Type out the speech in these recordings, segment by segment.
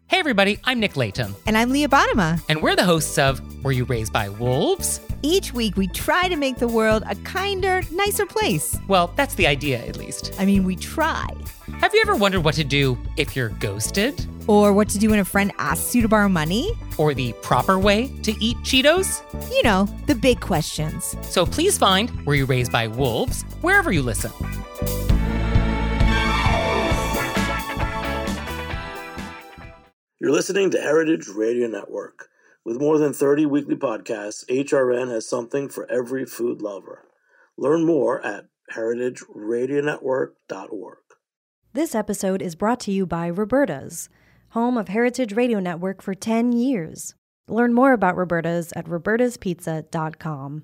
Hey everybody, I'm Nick Layton. And I'm Leah Bottima. And we're the hosts of Were You Raised by Wolves? Each week we try to make the world a kinder, nicer place. Well, that's the idea, at least. I mean, we try. Have you ever wondered what to do if you're ghosted? Or what to do when a friend asks you to borrow money? Or the proper way to eat Cheetos? You know, the big questions. So please find Were You Raised by Wolves wherever you listen. You're listening to Heritage Radio Network. With more than 30 weekly podcasts, HRN has something for every food lover. Learn more at heritageradionetwork.org. This episode is brought to you by Roberta's, home of Heritage Radio Network for 10 years. Learn more about Roberta's at robertaspizza.com.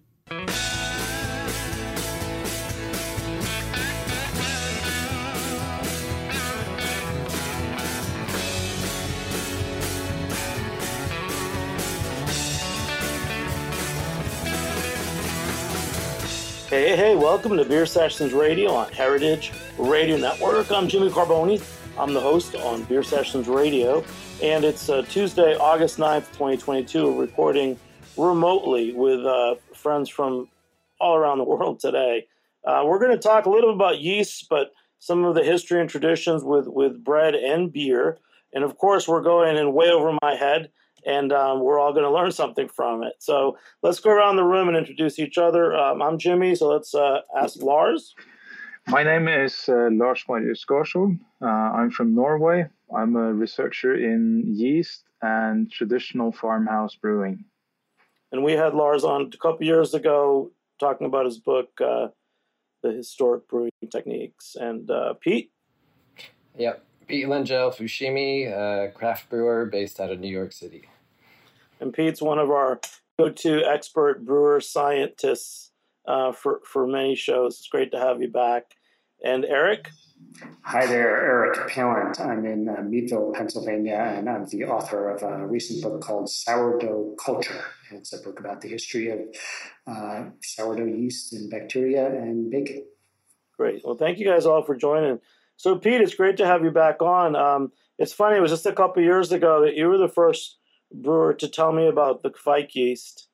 Hey, welcome to Beer Sessions Radio on Heritage Radio Network. I'm Jimmy Carboni. I'm the host on Beer Sessions Radio, and it's Tuesday, August 9th, 2022. We're recording remotely with friends from all around the world today. We're going to talk a little bit about yeast, but some of the history and traditions with bread and beer. And of course, we're going in way over my head, and we're all going to learn something from it. So let's go around the room and introduce each other. I'm Jimmy, so let's ask Lars. My name is Lars Marius Garsol. I'm from Norway. I'm a researcher in yeast and traditional farmhouse brewing. And we had Lars on a couple years ago talking about his book, The Historic Brewing Techniques. And Pete? Yep, Pete Langell Fushimi, craft brewer based out of New York City. And Pete's one of our go-to expert brewer scientists for many shows. It's great to have you back. And Eric? Hi there, Eric Palant. I'm in Meadville, Pennsylvania, and I'm the author of a recent book called Sourdough Culture. It's a book about the history of sourdough yeast and bacteria and baking. Great. Well, thank you guys all for joining. So, Pete, it's great to have you back on. It's funny, it was just a couple years ago that you were the first brewer to tell me about the Kveik yeast.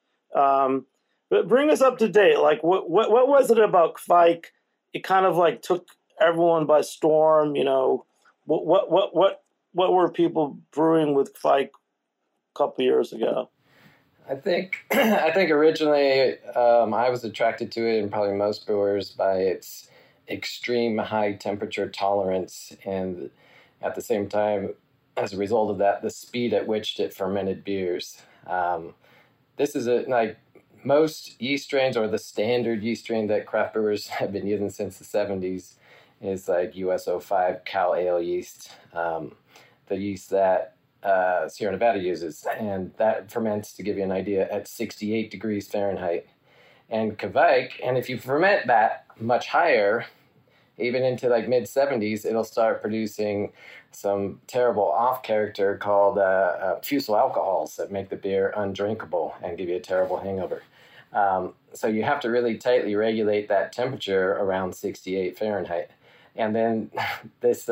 But bring us up to date. Like, what was it about Kveik? It kind of like took everyone by storm. You know, what were people brewing with Kveik a couple years ago? I think originally I was attracted to it, and probably most brewers, by its extreme high temperature tolerance, and at the same time, as a result of that, the speed at which it fermented beers. This is most yeast strains, or the standard yeast strain that craft brewers have been using since the 70s, is like US-05 Cal Ale yeast, the yeast that Sierra Nevada uses. And that ferments, to give you an idea, at 68 degrees Fahrenheit. And Kveik, and if you ferment that much higher, even into like mid-70s, it'll start producing some terrible off-character called fusel alcohols that make the beer undrinkable and give you a terrible hangover. So you have to really tightly regulate that temperature around 68 Fahrenheit. And then this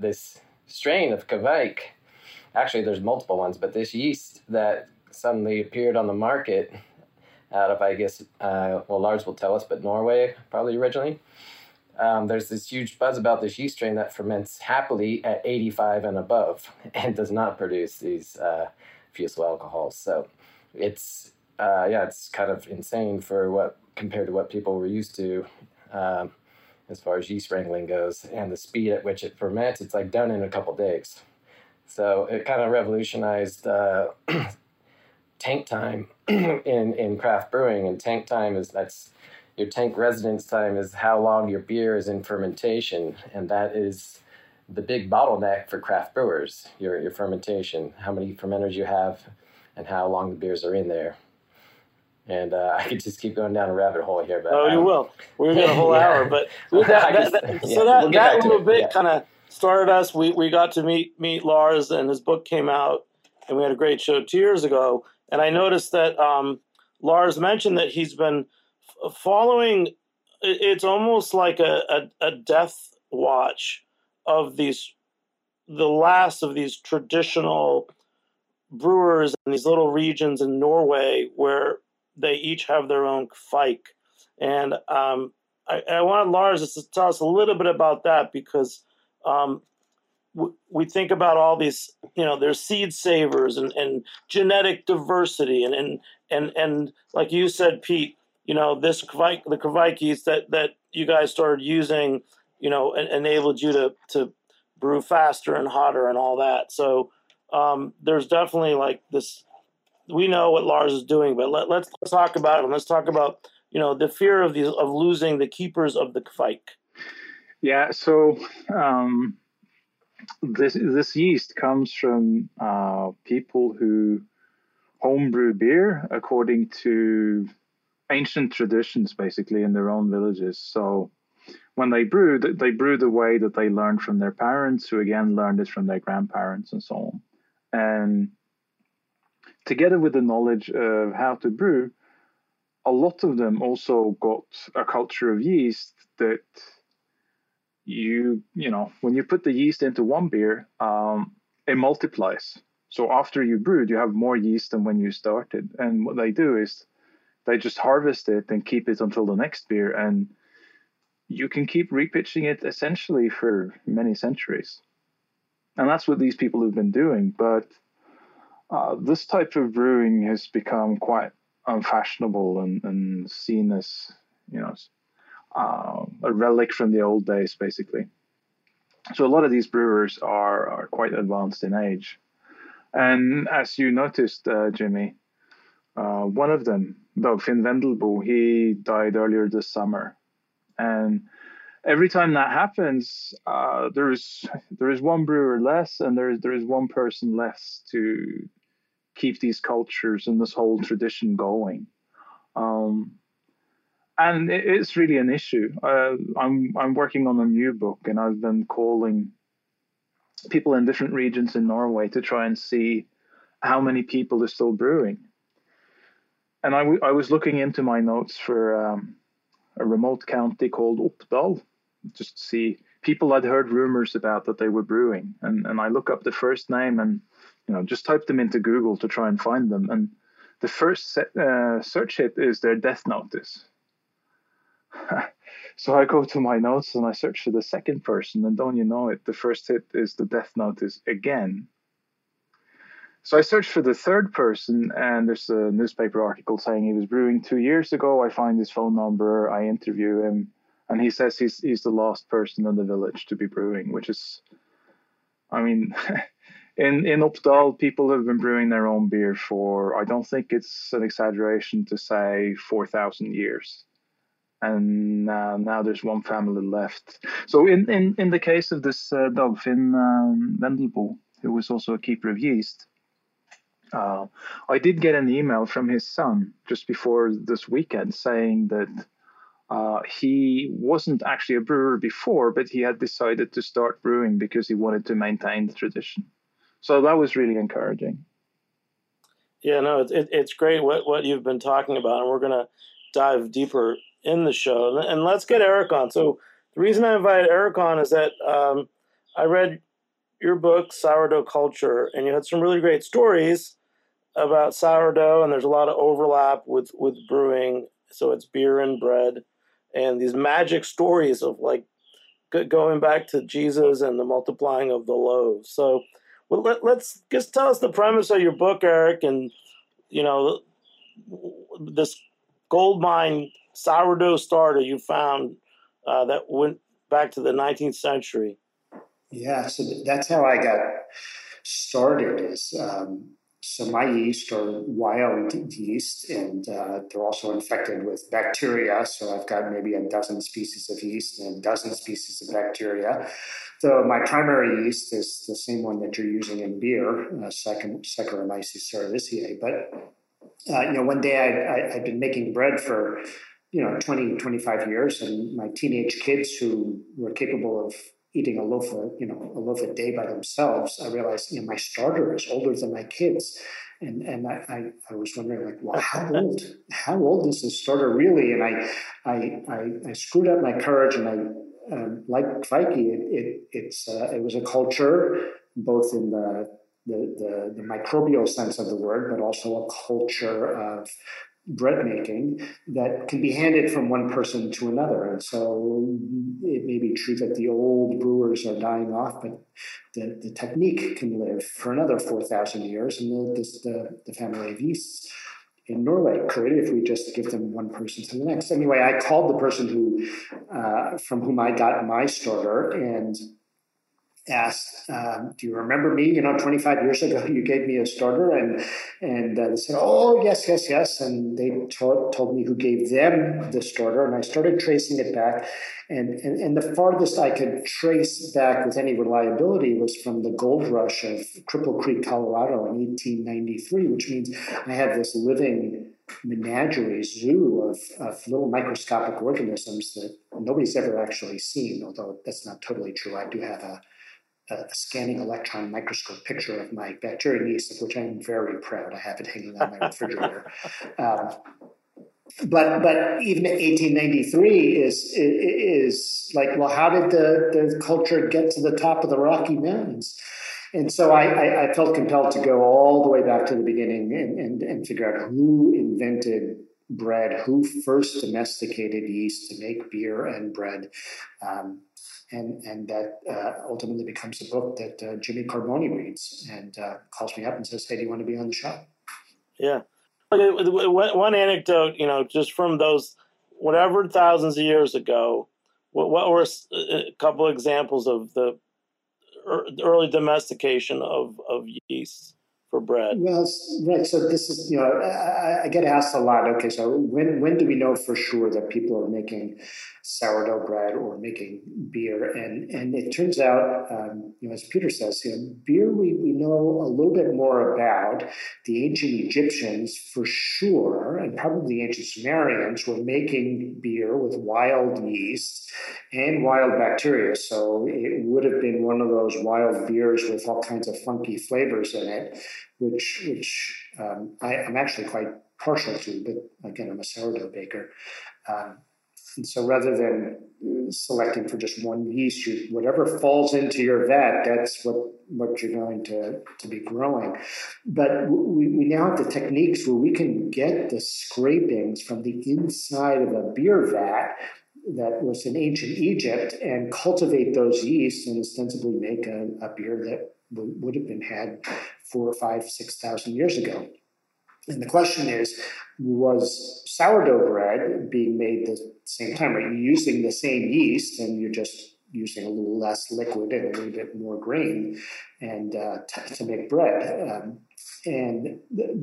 strain of Kveik, actually there's multiple ones, but this yeast that suddenly appeared on the market out of, I guess, Lars will tell us, but Norway probably originally. There's this huge buzz about this yeast strain that ferments happily at 85 and above and does not produce these fusel alcohols. So it's kind of insane compared to what people were used to as far as yeast wrangling goes, and the speed at which it ferments. It's like done in a couple days. So it kind of revolutionized tank time in craft brewing, and tank time that's your tank residence time is how long your beer is in fermentation, and that is the big bottleneck for craft brewers, your fermentation, how many fermenters you have and how long the beers are in there. And I could just keep going down a rabbit hole here. But you will. We're going to a whole hour. But that little bit kind of started us. We got to meet Lars, and his book came out, and we had a great show 2 years ago. And I noticed that Lars mentioned that he's been following, it's almost like a death watch of these the last of these traditional brewers in these little regions in Norway where they each have their own kvike. And I wanted Lars to tell us a little bit about that, because we think about all these, there's seed savers and genetic diversity and like you said, Pete, this kvike, the kvike yeast that you guys started using, enabled you to brew faster and hotter and all that. So there's definitely like this. We know what Lars is doing, but let's talk about it. And let's talk about the fear of losing the keepers of the kvike. Yeah. So this yeast comes from people who homebrew beer according to ancient traditions, basically in their own villages. So when they brew the way that they learned from their parents, who again learned it from their grandparents and so on. And together with the knowledge of how to brew, a lot of them also got a culture of yeast that when you put the yeast into one beer, it multiplies. So after you brewed, you have more yeast than when you started. And what they do is they just harvest it and keep it until the next beer. And you can keep repitching it essentially for many centuries. And that's what these people have been doing. But this type of brewing has become quite unfashionable and seen as, a relic from the old days, basically. So a lot of these brewers are quite advanced in age. And as you noticed, Jimmy, one of them, Dagfinn Vendelbo, he died earlier this summer. And every time that happens, there is one brewer less, and there is one person less to keep these cultures and this whole tradition going. And it's really an issue. I'm working on a new book, and I've been calling people in different regions in Norway to try and see how many people are still brewing. And I was looking into my notes for a remote county called Oppdal, just to see people I'd heard rumors about that they were brewing. And I look up the first name and just type them into Google to try and find them. And the first search hit is their death notice. So I go to my notes and I search for the second person, and don't you know it, the first hit is the death notice again. So I searched for the third person, and there's a newspaper article saying he was brewing 2 years ago. I find his phone number, I interview him, and he says he's the last person in the village to be brewing, which is, in Oppdal, people have been brewing their own beer for, I don't think it's an exaggeration to say, 4,000 years. And now there's one family left. So in the case of this Dagfinn Vendelbo, who was also a keeper of yeast, I did get an email from his son just before this weekend saying that he wasn't actually a brewer before, but he had decided to start brewing because he wanted to maintain the tradition. So that was really encouraging. Yeah, no, it's great what you've been talking about, and we're going to dive deeper in the show. And let's get Eric on. So the reason I invited Eric on is that I read your book, Sourdough Culture, and you had some really great stories about sourdough, and there's a lot of overlap with brewing. So it's beer and bread, and these magic stories of like going back to Jesus and the multiplying of the loaves. So let's just tell us the premise of your book, Eric, and this gold mine sourdough starter you found that went back to the 19th century. Yeah, so that's how I got started. So my yeast are wild yeast, and they're also infected with bacteria. So I've got maybe a dozen species of yeast and a dozen species of bacteria. So my primary yeast is the same one that you're using in beer, Saccharomyces cerevisiae. But one day I'd been making bread for 20, 25 years, and my teenage kids who were capable of eating a loaf a day by themselves, I realized, my starter is older than my kids. And I was wondering, like, well, how old is this starter really? And I screwed up my courage, and like Kvike, it was a culture both in the microbial sense of the word, but also a culture of bread making that can be handed from one person to another. And so it may be true that the old brewers are dying off, but the technique can live for another 4,000 years. And the family of yeasts in Norway could, if we just give them one person to the next. Anyway, I called the person from whom I got my starter and asked, do you remember me? 25 years ago, you gave me a starter. And they said, oh, yes. And they told me who gave them the starter. And I started tracing it back. And the farthest I could trace back with any reliability was from the gold rush of Cripple Creek, Colorado in 1893, which means I have this living menagerie zoo of little microscopic organisms that nobody's ever actually seen, although that's not totally true. I do have a scanning electron microscope picture of my bacteria yeast, of which I am very proud. I have it hanging on my refrigerator. But even 1893 is like, well, how did the culture get to the top of the Rocky Mountains? And so I felt compelled to go all the way back to the beginning and figure out who invented bread, who first domesticated yeast to make beer and bread. And that ultimately becomes a book that Jimmy Carbone reads and calls me up and says, hey, do you want to be on the show? Yeah. One anecdote, just from those whatever thousands of years ago, what were a couple examples of the early domestication of yeast for bread? Well, right. So this is, I get asked a lot. Okay, so when do we know for sure that people are making sourdough bread or making beer? And it turns out, as Peter says, beer we know a little bit more about. The ancient Egyptians for sure, and probably the ancient Sumerians, were making beer with wild yeast and wild bacteria. So it would have been one of those wild beers with all kinds of funky flavors in it, which I'm actually quite partial to, but again, I'm a sourdough baker. And so rather than selecting for just one yeast, whatever falls into your vat, that's what you're going to be growing. But we now have the techniques where we can get the scrapings from the inside of a beer vat that was in ancient Egypt and cultivate those yeasts and ostensibly make a beer that would have been had 4,000 or 5,000, 6,000 years ago. And the question is, was sourdough bread being made the same time? Are you using the same yeast and you're just using a little less liquid and a little bit more grain and to make bread? And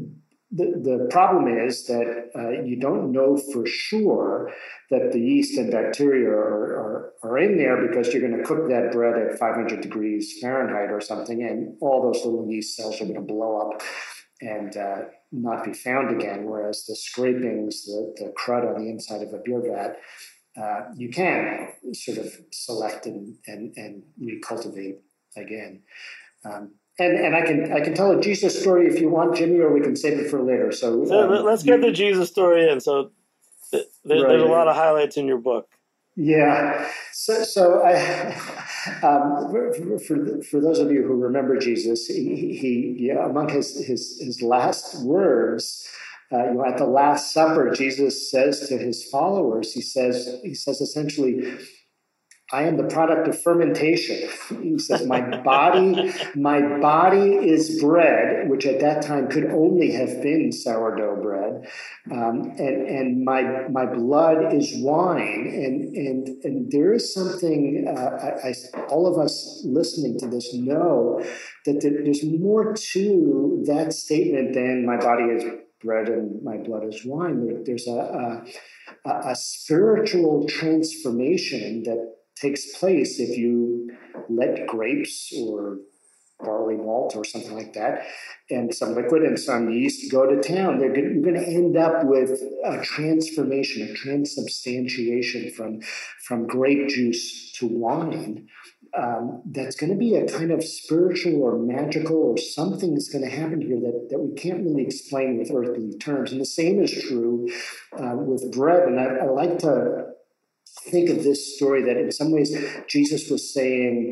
the problem is that you don't know for sure that the yeast and bacteria are in there, because you're going to cook that bread at 500 degrees Fahrenheit or something, and all those little yeast cells are going to blow up and not be found again. Whereas the scrapings, the crud on the inside of a beer vat, you can sort of select and recultivate again. And I can tell a Jesus story if you want, Jimmy, or we can save it for later. So let's get the Jesus story in. So there's a lot of highlights in your book. Yeah. So I, for those of you who remember Jesus, he among his last words, at the Last Supper, Jesus says to his followers, he says essentially, I am the product of fermentation. He says, my body is bread, which at that time could only have been sourdough bread. And my blood is wine. And there is something, all of us listening to this know that there's more to that statement than my body is bread and my blood is wine. There's a spiritual transformation that takes place if you let grapes or barley malt or something like that and some liquid and some yeast go to town. You're going to end up with a transformation, a transubstantiation from grape juice to wine. That's going to be a kind of spiritual or magical or something that's going to happen here that we can't really explain with earthly terms. And the same is true with bread. And I like to think of this story that in some ways Jesus was saying,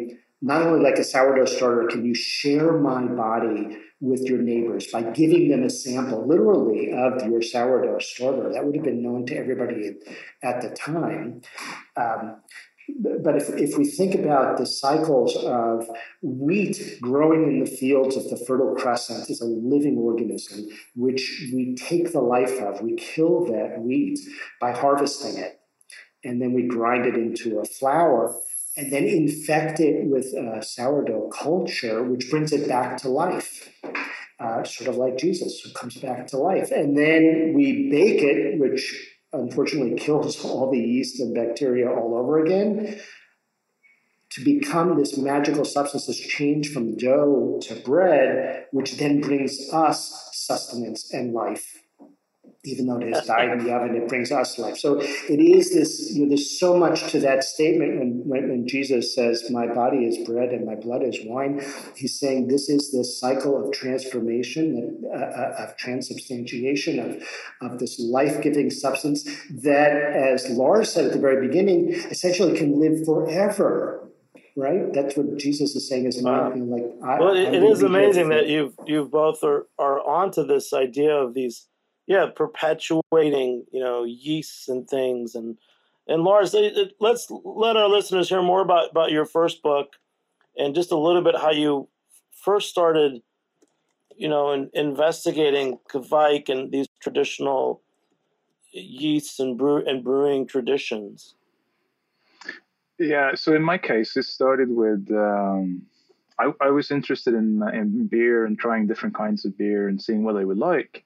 not only like a sourdough starter, can you share my body with your neighbors by giving them a sample, literally, of your sourdough starter? That would have been known to everybody at the time. But if we think about the cycles of wheat growing in the fields of the Fertile Crescent is a living organism, which we take the life of, we kill that wheat by harvesting it, and then we grind it into a flour, and then infect it with sourdough culture, which brings it back to life, sort of like Jesus, who comes back to life. And then we bake it, which unfortunately kills all the yeast and bacteria all over again, to become this magical substance, this change from dough to bread, which then brings us sustenance and life. Even though it has died in the oven, it brings us life. So it is this, there's so much to that statement when Jesus says, my body is bread and my blood is wine. He's saying this is this cycle of transformation, of transubstantiation, of this life-giving substance that, as Laura said at the very beginning, essentially can live forever. Right? That's what Jesus is saying. Is Wow. it is amazing that you've both are onto this idea of these, perpetuating, yeasts and things. And Lars, let's let our listeners hear more about your first book and just a little bit how you first started, investigating Kveik and these traditional yeasts and brewing traditions. Yeah, so in my case, it started with I was interested in beer and trying different kinds of beer and seeing what I would like.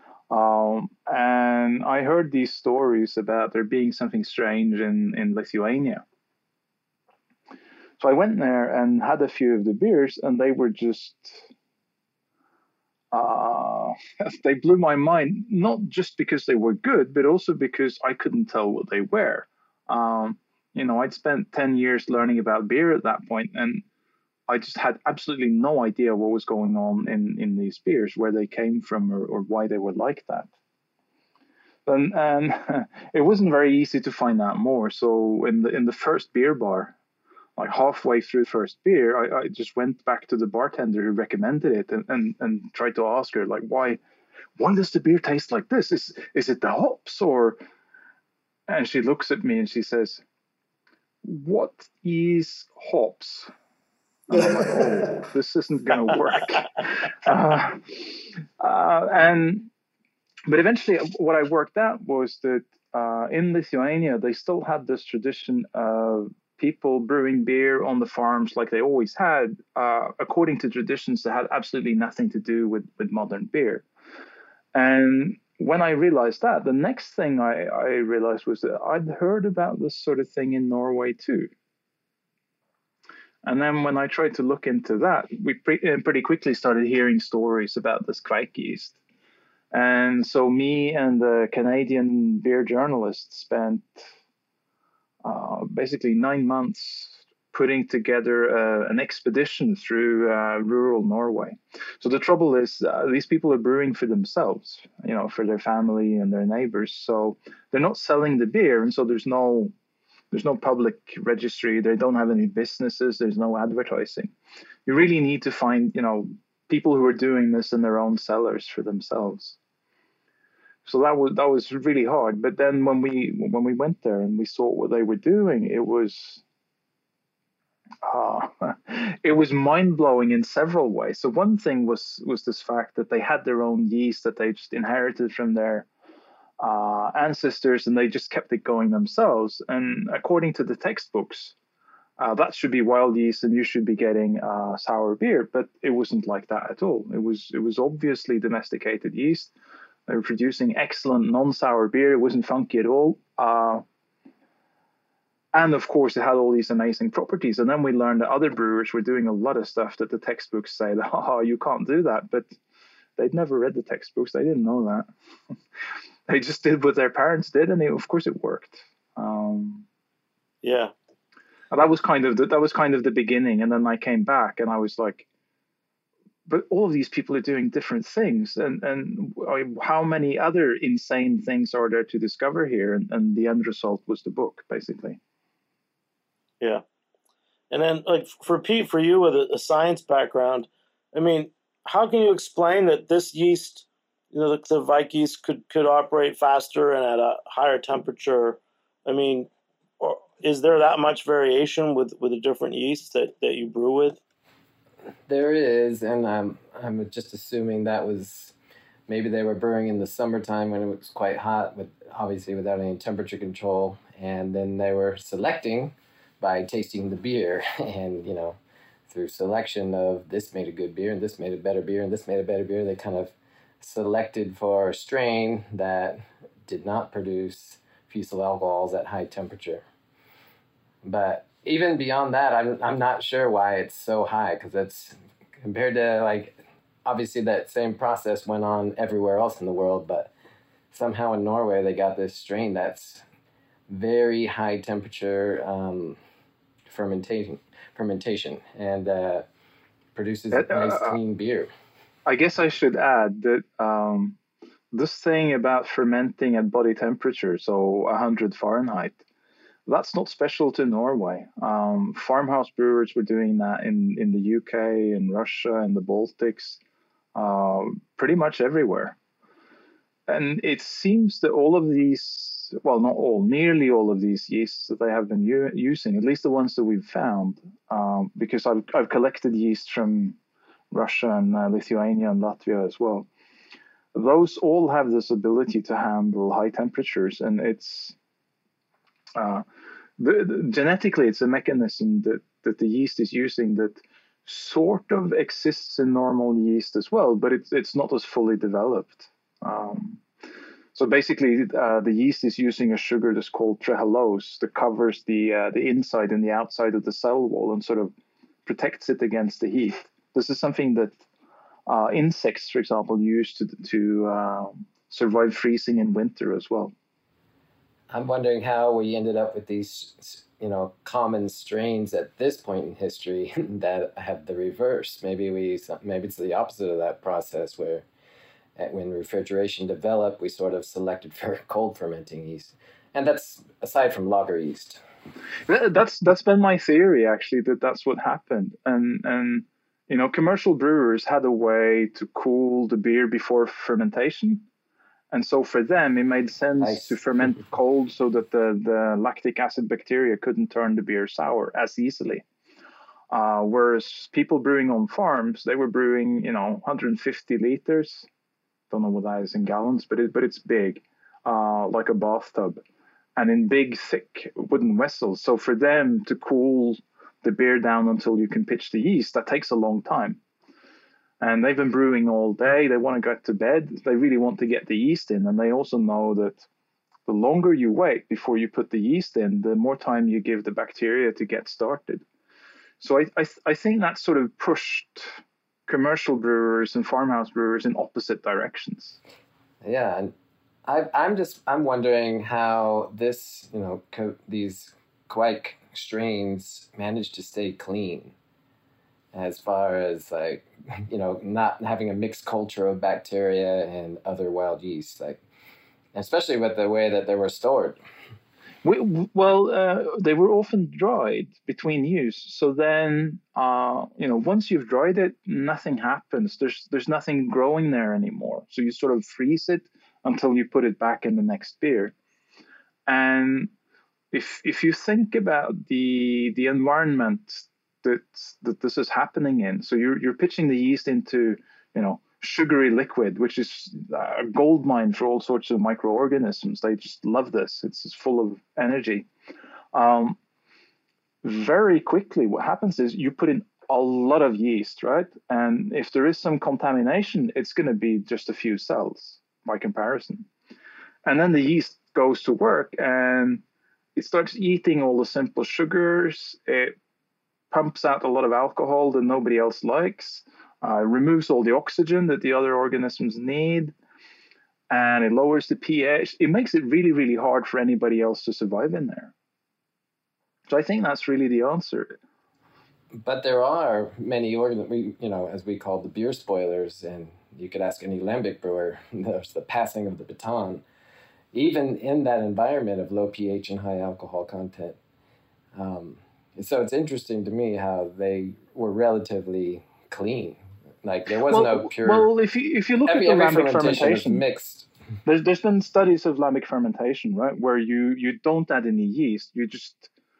And I heard these stories about there being something strange in Lithuania. So I went there and had a few of the beers, and they were just they blew my mind. Not just because they were good, but also because I couldn't tell what they were. I'd spent 10 years learning about beer at that point, and I just had absolutely no idea what was going on in these beers, where they came from or why they were like that. And it wasn't very easy to find out more. So in the first beer bar, like halfway through the first beer, I just went back to the bartender who recommended it and tried to ask her, like, why does the beer taste like this? Is it the hops or? And she looks at me and she says, what is hops? And I'm like, oh, this isn't going to work. But eventually what I worked out was that in Lithuania, they still had this tradition of people brewing beer on the farms like they always had, according to traditions that had absolutely nothing to do with modern beer. And when I realized that, the next thing I realized was that I'd heard about this sort of thing in Norway too. And then when I tried to look into that, we pretty quickly started hearing stories about this Kveik yeast. And so me and the Canadian beer journalist spent basically 9 months putting together an expedition through rural Norway. So the trouble is these people are brewing for themselves, for their family and their neighbors. So they're not selling the beer, and so there's no public registry. They don't have any businesses. There's no advertising. You really need to find, people who are doing this in their own cellars for themselves. So that was really hard. But then when we went there and we saw what they were doing, it was mind-blowing in several ways. So one thing was this fact that they had their own yeast that they just inherited from their ancestors, and they just kept it going themselves. And according to the textbooks, that should be wild yeast, and you should be getting sour beer. But it wasn't like that at all. It was obviously domesticated yeast. They were producing excellent non-sour beer. It wasn't funky at all. And of course, it had all these amazing properties. And then we learned that other brewers were doing a lot of stuff that the textbooks say that, you can't do that. But they'd never read the textbooks. They didn't know that. They just did what their parents did, and of course it worked. Yeah. And that was kind of the beginning. And then I came back, and I was like, but all of these people are doing different things, and how many other insane things are there to discover here? And the end result was the book, basically. Yeah. And then, like, for Pete, for you with a science background, I mean, how can you explain that this yeast, the Vike yeast, could operate faster and at a higher temperature? I mean, or is there that much variation with the different yeasts that you brew with? There is, and I'm just assuming that was maybe they were brewing in the summertime when it was quite hot, obviously without any temperature control, and then they were selecting by tasting the beer, and through selection of this made a good beer and this made a better beer and this made a better beer, they kind of selected for a strain that did not produce fusel alcohols at high temperature. But even beyond that, I'm not sure why it's so high, because it's compared to, obviously that same process went on everywhere else in the world, but somehow in Norway they got this strain that's very high temperature fermentation and produces nice clean beer. I guess I should add that this thing about fermenting at body temperature, so 100 Fahrenheit, that's not special to Norway. Farmhouse brewers were doing that in the UK, in Russia, in the Baltics, pretty much everywhere. And it seems that all of these, well, not all, nearly all of these yeasts that they have been using, at least the ones that we've found, because I've collected yeast from Russia and Lithuania and Latvia as well. Those all have this ability to handle high temperatures, and it's genetically, it's a mechanism that the yeast is using that sort of exists in normal yeast as well, but it's not as fully developed. So basically, the yeast is using a sugar that's called trehalose that covers the inside and the outside of the cell wall and sort of protects it against the heat. This is something that insects, for example, use to survive freezing in winter as well. I'm wondering how we ended up with these, common strains at this point in history that have the reverse. Maybe it's the opposite of that process, where when refrigeration developed, we sort of selected for cold fermenting yeast, and that's aside from lager yeast. That's been my theory, actually, that's what happened, and commercial brewers had a way to cool the beer before fermentation. And so for them, it made sense to ferment cold so that the lactic acid bacteria couldn't turn the beer sour as easily. Whereas people brewing on farms, they were brewing, 150 liters. Don't know what that is in gallons, but it's big, like a bathtub, and in big, thick wooden vessels. So for them to cool the beer down until you can pitch the yeast, that takes a long time. And they've been brewing all day. They want to go to bed. They really want to get the yeast in. And they also know that the longer you wait before you put the yeast in, the more time you give the bacteria to get started. So I think that sort of pushed commercial brewers and farmhouse brewers in opposite directions. Yeah, and I'm wondering how this, these Kveik strains managed to stay clean, as far as not having a mixed culture of bacteria and other wild yeast, especially with the way that they were stored. They were often dried between use. So then, once you've dried it, nothing happens. There's nothing growing there anymore. So you sort of freeze it until you put it back in the next beer. And if you think about the environment that this is happening in. So you're pitching the yeast into, sugary liquid, which is a gold mine for all sorts of microorganisms. They just love this. It's just full of energy. Very quickly, what happens is you put in a lot of yeast, right? And if there is some contamination, it's going to be just a few cells by comparison. And then the yeast goes to work and it starts eating all the simple sugars. It pumps out a lot of alcohol that nobody else likes, removes all the oxygen that the other organisms need, and it lowers the pH. It makes it really, really hard for anybody else to survive in there. So I think that's really the answer. But there are many as we call the beer spoilers, and you could ask any lambic brewer, there's the passing of the baton. Even in that environment of low pH and high alcohol content, So it's interesting to me how they were relatively clean. Like there was no pure. Well, if you look at the lambic fermentation, mixed. There's been studies of lambic fermentation, right, where you don't add any yeast, you just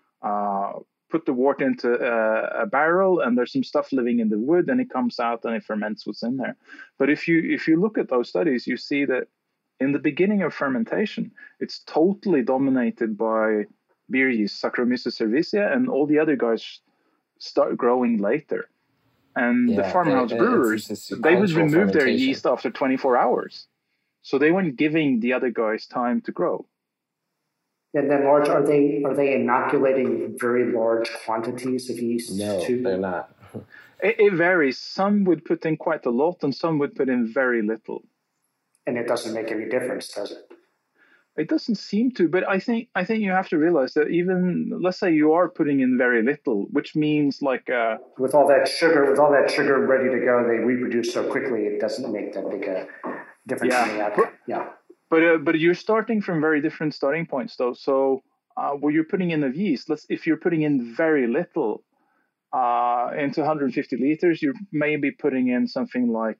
put the wort into a barrel, and there's some stuff living in the wood, and it comes out and it ferments what's in there. But if you look at those studies, you see that in the beginning of fermentation, it's totally dominated by beer yeast, Saccharomyces cerevisiae, and all the other guys start growing later. And the farmhouse brewers, they would remove their yeast after 24 hours. So they weren't giving the other guys time to grow. And then large, are they inoculating very large quantities of yeast? No, too? They're not. It varies. Some would put in quite a lot, and some would put in very little. And it doesn't make any difference, does it? It doesn't seem to, but I think you have to realize that even, let's say you are putting in very little, which means like with all that sugar ready to go, they reproduce so quickly it doesn't make that big a difference in the outcome. Yeah. But you're starting from very different starting points, though. So where you're putting in of yeast, if you're putting in very little into 150 liters, you're maybe putting in something like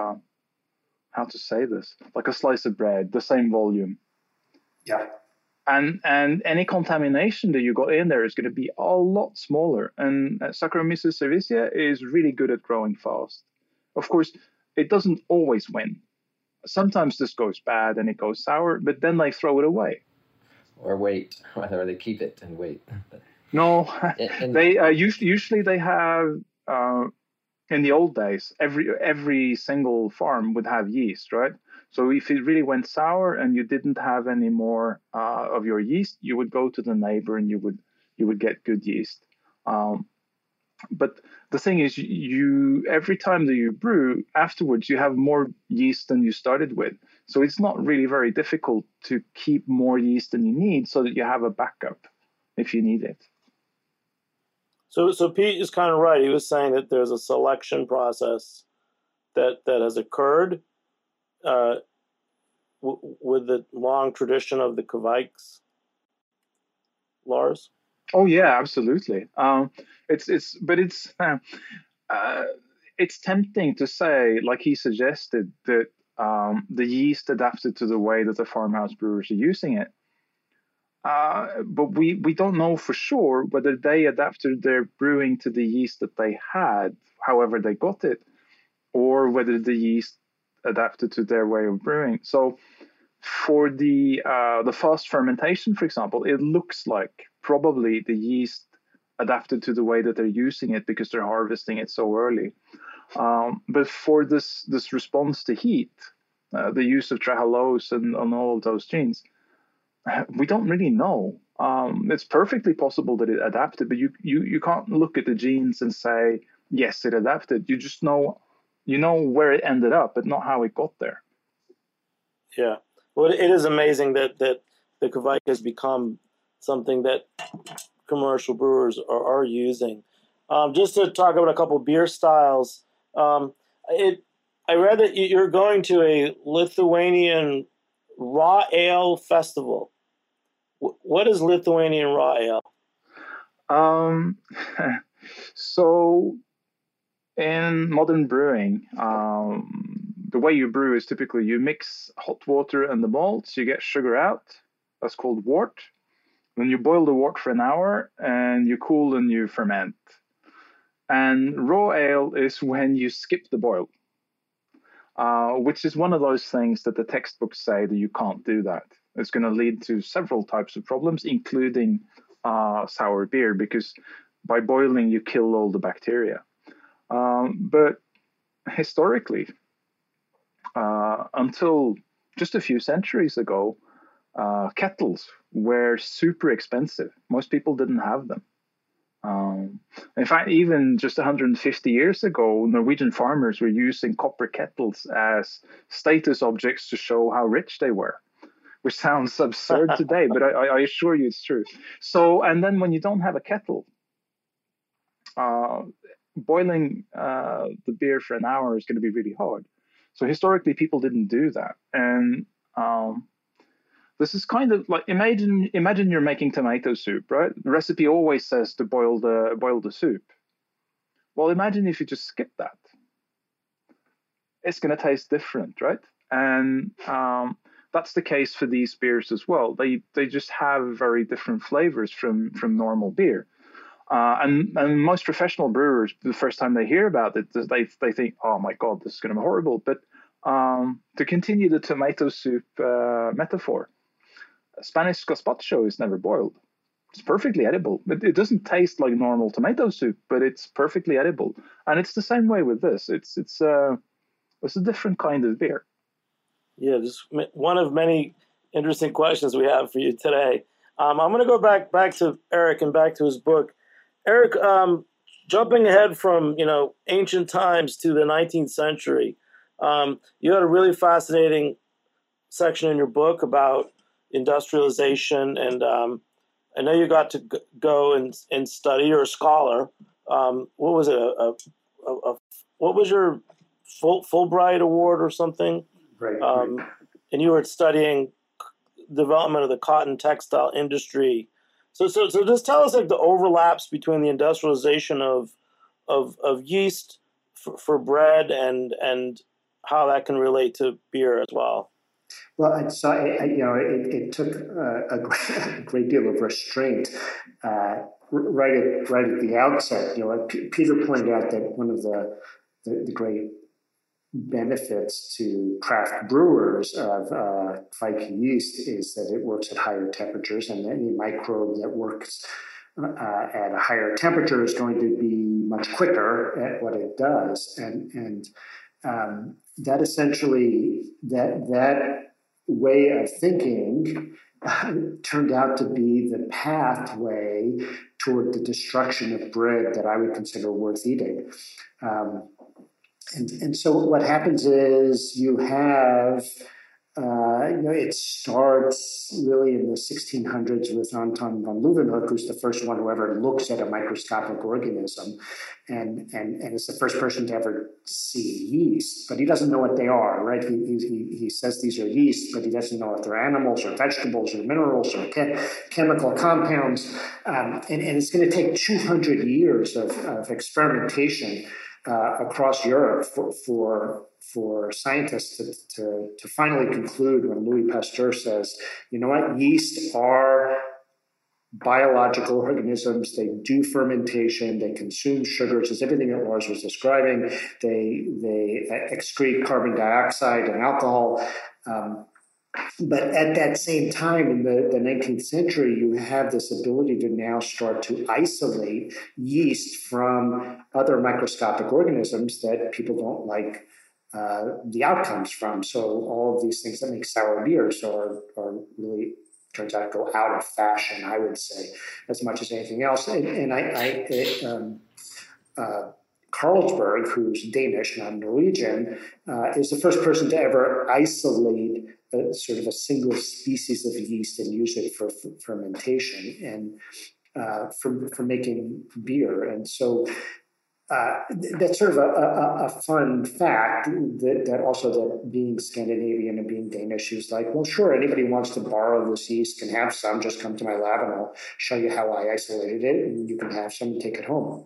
how to say this, like a slice of bread, the same volume. Yeah. And any contamination that you got in there is going to be a lot smaller. And Saccharomyces cerevisiae is really good at growing fast. Of course, it doesn't always win. Sometimes this goes bad and it goes sour, but then they throw it away. Or wait, or they keep it and wait. No, they usually they have in the old days every single farm would have yeast, right? So if it really went sour and you didn't have any more of your yeast, you would go to the neighbor and you would get good yeast. But the thing is, you every time that you brew afterwards, you have more yeast than you started with. So it's not really very difficult to keep more yeast than you need, so that you have a backup if you need it. So Pete is kind of right. He was saying that there's a selection process that has occurred with the long tradition of the Kveik's. Lars? Oh yeah, absolutely. It's tempting to say, like he suggested, that the yeast adapted to the way that the farmhouse brewers are using it. But we don't know for sure whether they adapted their brewing to the yeast that they had, however they got it, or whether the yeast adapted to their way of brewing. So for the fast fermentation, for example, it looks like probably the yeast adapted to the way that they're using it because they're harvesting it so early. But for this response to heat, the use of trehalose and all of those genes, we don't really know. It's perfectly possible that it adapted, but you can't look at the genes and say, yes, it adapted. You just know where it ended up, but not how it got there. Yeah. Well, it is amazing that the Kveik has become something that commercial brewers are using. Just to talk about a couple beer styles, I read that you're going to a Lithuanian raw ale festival. What is Lithuanian raw ale? So in modern brewing, the way you brew is typically you mix hot water and the malts, you get sugar out. That's called wort. Then you boil the wort for an hour and you cool and you ferment. And raw ale is when you skip the boil, which is one of those things that the textbooks say that you can't do that. It's going to lead to several types of problems, including sour beer, because by boiling you kill all the bacteria. But historically, until just a few centuries ago, kettles were super expensive. Most people didn't have them. In fact, even just 150 years ago, Norwegian farmers were using copper kettles as status objects to show how rich they were, which sounds absurd today, but I assure you it's true. So, and then when you don't have a kettle, boiling the beer for an hour is going to be really hard. So historically, people didn't do that. And This is kind of like imagine you're making tomato soup, right? The recipe always says to boil the soup. Well, imagine if you just skip that. It's going to taste different, right? And that's the case for these beers as well. They just have very different flavors from normal beer. And most professional brewers, the first time they hear about it, they think, oh my God, this is going to be horrible. But to continue the tomato soup metaphor, Spanish gazpacho is never boiled. It's perfectly edible. It doesn't taste like normal tomato soup, but it's perfectly edible. And it's the same way with this. It's a different kind of beer. Yeah, just one of many interesting questions we have for you today. I'm going to go back to Eric and back to his book. Eric, jumping ahead from ancient times to the 19th century, you had a really fascinating section in your book about industrialization, and I know you got to go and study. You're a scholar. What was it? What was your Fulbright Award or something? Right. And you were studying development of the cotton textile industry. So just tell us like the overlaps between the industrialization of yeast for bread and how that can relate to beer as well. Well, it took a great deal of restraint right at the outset. Peter pointed out that one of the great benefits to craft brewers of Viking yeast is that it works at higher temperatures, and any microbe that works at a higher temperature is going to be much quicker at what it does, and that essentially that way of thinking turned out to be the pathway toward the destruction of bread that I would consider worth eating. And so what happens is you have, it starts really in the 1600s with Anton von Leeuwenhoek, who's the first one who ever looks at a microscopic organism and is the first person to ever see yeast, but he doesn't know what they are, right? He says these are yeast, but he doesn't know if they're animals or vegetables or minerals or chemical compounds. And it's going to take 200 years of experimentation across Europe for scientists to finally conclude when Louis Pasteur says, you know what, yeast are biological organisms. They do fermentation. They consume sugars. It's everything that Lars was describing. They excrete carbon dioxide and alcohol. But at that same time, in the 19th century, you have this ability to now start to isolate yeast from other microscopic organisms that people don't like the outcomes from. So all of these things that make sour beers are really, turns out, go out of fashion, I would say, as much as anything else. Carlsberg, who's Danish, not Norwegian, is the first person to ever isolate sort of a single species of yeast and use it for fermentation and for making beer. And so that's sort of a fun fact that also that being Scandinavian and being Danish, he was like, well, sure, anybody who wants to borrow this yeast can have some. Just come to my lab and I'll show you how I isolated it, and you can have some and take it home.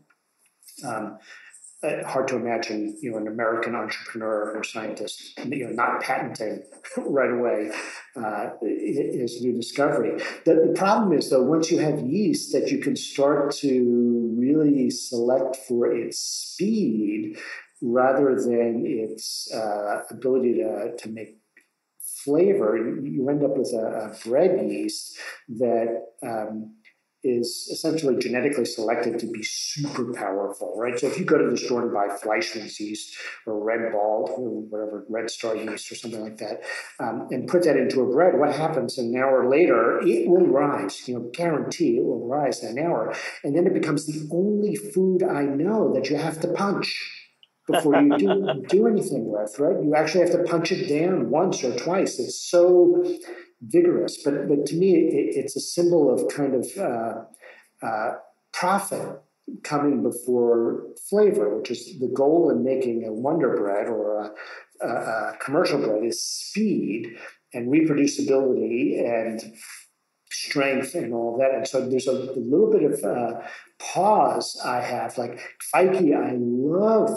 Hard to imagine, an American entrepreneur or scientist, not patenting right away his new discovery. The problem is, though, once you have yeast that you can start to really select for its speed rather than its ability to make flavor, you end up with a bread yeast that is essentially genetically selected to be super powerful, right? So if you go to the store and buy Fleischmann's yeast or Red Ball or whatever, Red Star yeast or something like that, and put that into a bread, what happens an hour later? It will rise, guarantee it will rise in an hour. And then it becomes the only food I know that you have to punch before you do anything with, right? You actually have to punch it down once or twice. It's so vigorous, but to me, it's a symbol of kind of profit coming before flavor, which is the goal in making a Wonder Bread or a commercial bread is speed and reproducibility and strength and all that. And so there's a little bit of pause I have. Like Feike, I love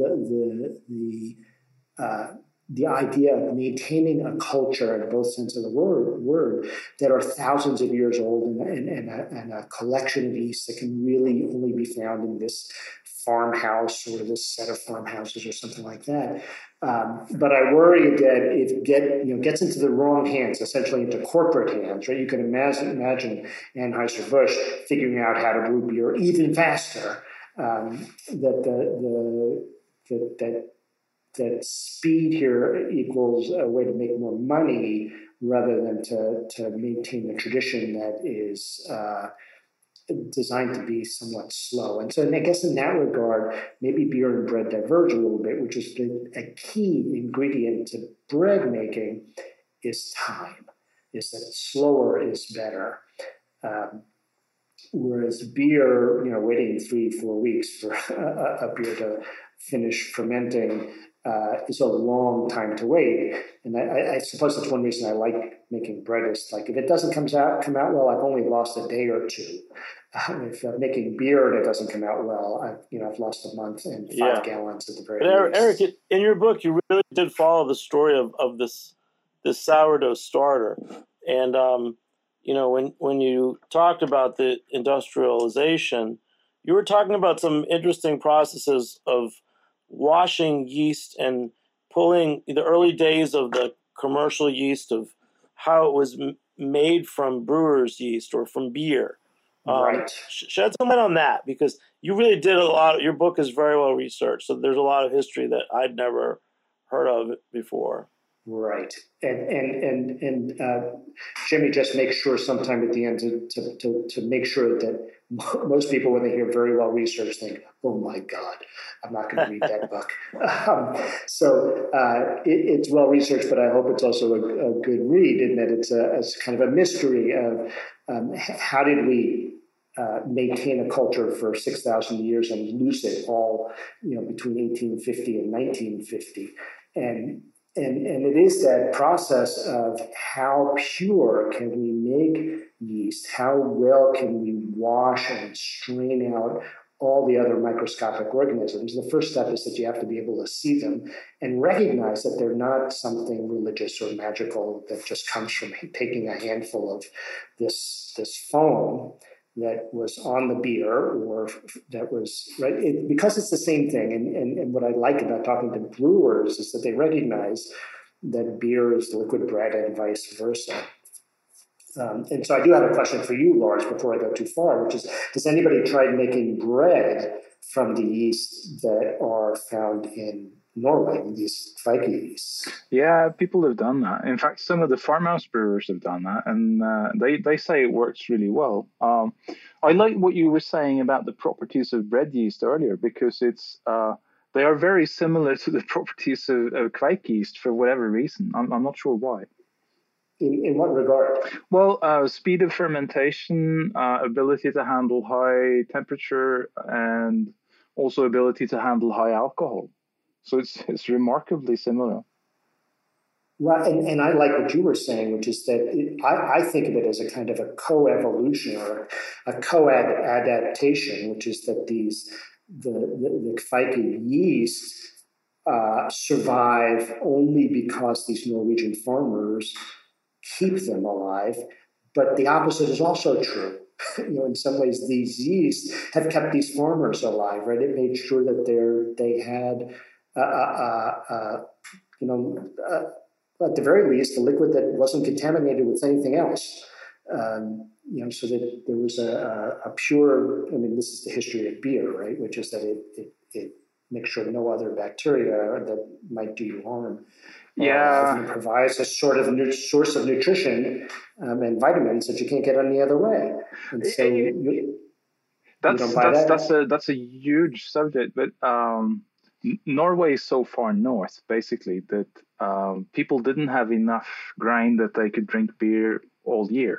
the idea of maintaining a culture in both sense of the word that are thousands of years old and a collection of yeast that can really only be found in this farmhouse or this set of farmhouses or something like that. But I worry that if it gets into the wrong hands, essentially into corporate hands, right? You can imagine Anheuser-Busch figuring out how to brew beer even faster. That speed here equals a way to make more money rather than to maintain the tradition that is designed to be somewhat slow. And so I guess in that regard, maybe beer and bread diverge a little bit, which is a key ingredient to bread making is time, is that slower is better. Whereas beer, waiting 3-4 weeks for a beer to finish fermenting is a long time to wait. And I suppose that's one reason I like making bread is like if it doesn't come out well, I've only lost a day or two. If making beer and it doesn't come out well, I've lost a month and 5 gallons at the very least. Eric, in your book, you really did follow the story of this sourdough starter, and when you talked about the industrialization, you were talking about some interesting processes of washing yeast and pulling the early days of the commercial yeast of how it was made from brewer's yeast or from beer. Right. Shed some light on that, because you really did a lot. Your book is very well researched, so there's a lot of history that I'd never heard of before. Right, and Jimmy, just make sure sometime at the end to make sure that most people, when they hear very well researched, think, "Oh my God, I'm not going to read that book." It's well researched, but I hope it's also a good read, in that it's kind of a mystery of how did we maintain a culture for 6,000 years and lose it all, between 1850 and 1950, And it is that process of how pure can we make yeast? How well can we wash and strain out all the other microscopic organisms? The first step is that you have to be able to see them and recognize that they're not something religious or magical that just comes from taking a handful of this foam that was on the beer, or that was, right? Because it's the same thing. And what I like about talking to brewers is that they recognize that beer is liquid bread and vice versa. And so I do have a question for you, Lars, before I go too far, which is, does anybody try making bread from the yeast that are found in Norway, these Feike yeasts? Yeah, people have done that. In fact, some of the farmhouse brewers have done that, and they say it works really well. I like what you were saying about the properties of bread yeast earlier, because they are very similar to the properties of Kveik yeast for whatever reason. I'm not sure why. In what regard? Well, speed of fermentation, ability to handle high temperature, and also ability to handle high alcohol. So it's remarkably similar. Right, and I like what you were saying, which is that I think of it as a kind of a co-evolution or a co-adaptation, which is that the Kveik yeast survive only because these Norwegian farmers keep them alive. But the opposite is also true. In some ways, these yeasts have kept these farmers alive, right? It made sure that they had at the very least, a liquid that wasn't contaminated with anything else. So that there was a pure. This is the history of beer, right? Which is that it makes sure no other bacteria that might do you harm. It provides a sort of source of nutrition and vitamins that you can't get any other way. And so that's a huge subject, but. Norway is so far north, basically, that people didn't have enough grain that they could drink beer all year.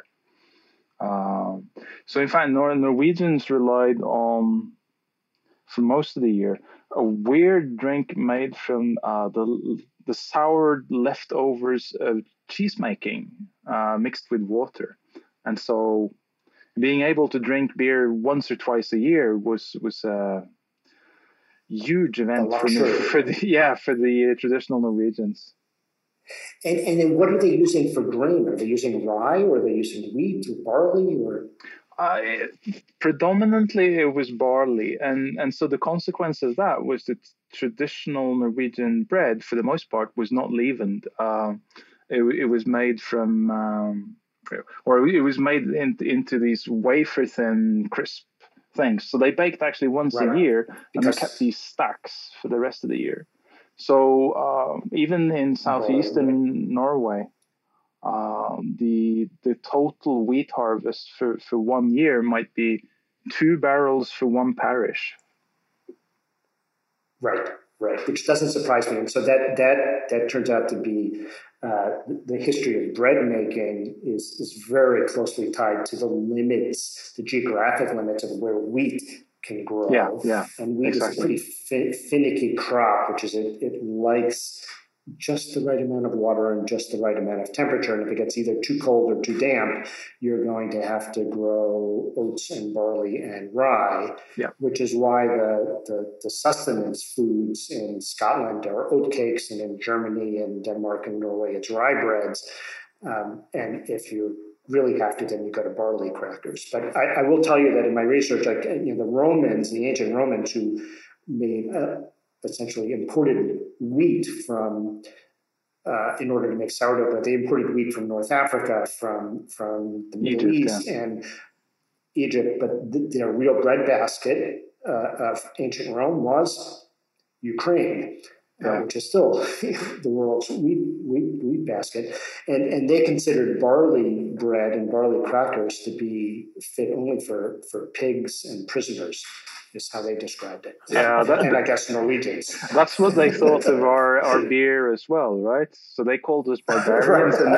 So in fact, Norwegians relied on, for most of the year, a weird drink made from the soured leftovers of cheese making mixed with water. And so being able to drink beer once or twice a year was a huge event for the traditional Norwegians. And then what are they using for grain? Are they using rye, or are they using wheat or barley, or? Predominantly it was barley, and so the consequence of that was that traditional Norwegian bread, for the most part, was not leavened. It was made from, or it was made into these wafer thin, crisp things. So they baked actually once a year, and they kept these stacks for the rest of the year. So even in southeastern Norway, the total wheat harvest for 1 year might be 2 barrels for one parish. Right, which doesn't surprise me. And so that turns out to be the history of bread making is very closely tied to the geographic limits of where wheat can grow. Yeah. And wheat is a pretty finicky crop, which is it likes just the right amount of water and just the right amount of temperature. And if it gets either too cold or too damp, you're going to have to grow oats and barley and rye, which is why the sustenance foods in Scotland are oat cakes, and in Germany and Denmark and Norway, it's rye breads. And if you really have to, then you go to barley crackers. But I will tell you that in my research, the ancient Romans who made essentially imported wheat from in order to make sourdough bread. They imported wheat from North Africa, from the Middle East and Egypt. But their real breadbasket of ancient Rome was Ukraine, which is still the world's wheat basket. And they considered barley bread and barley crackers to be fit only for pigs and prisoners, is how they described it. And I guess Norwegians. That's what they thought of our beer as well, right? So they called us barbarians, and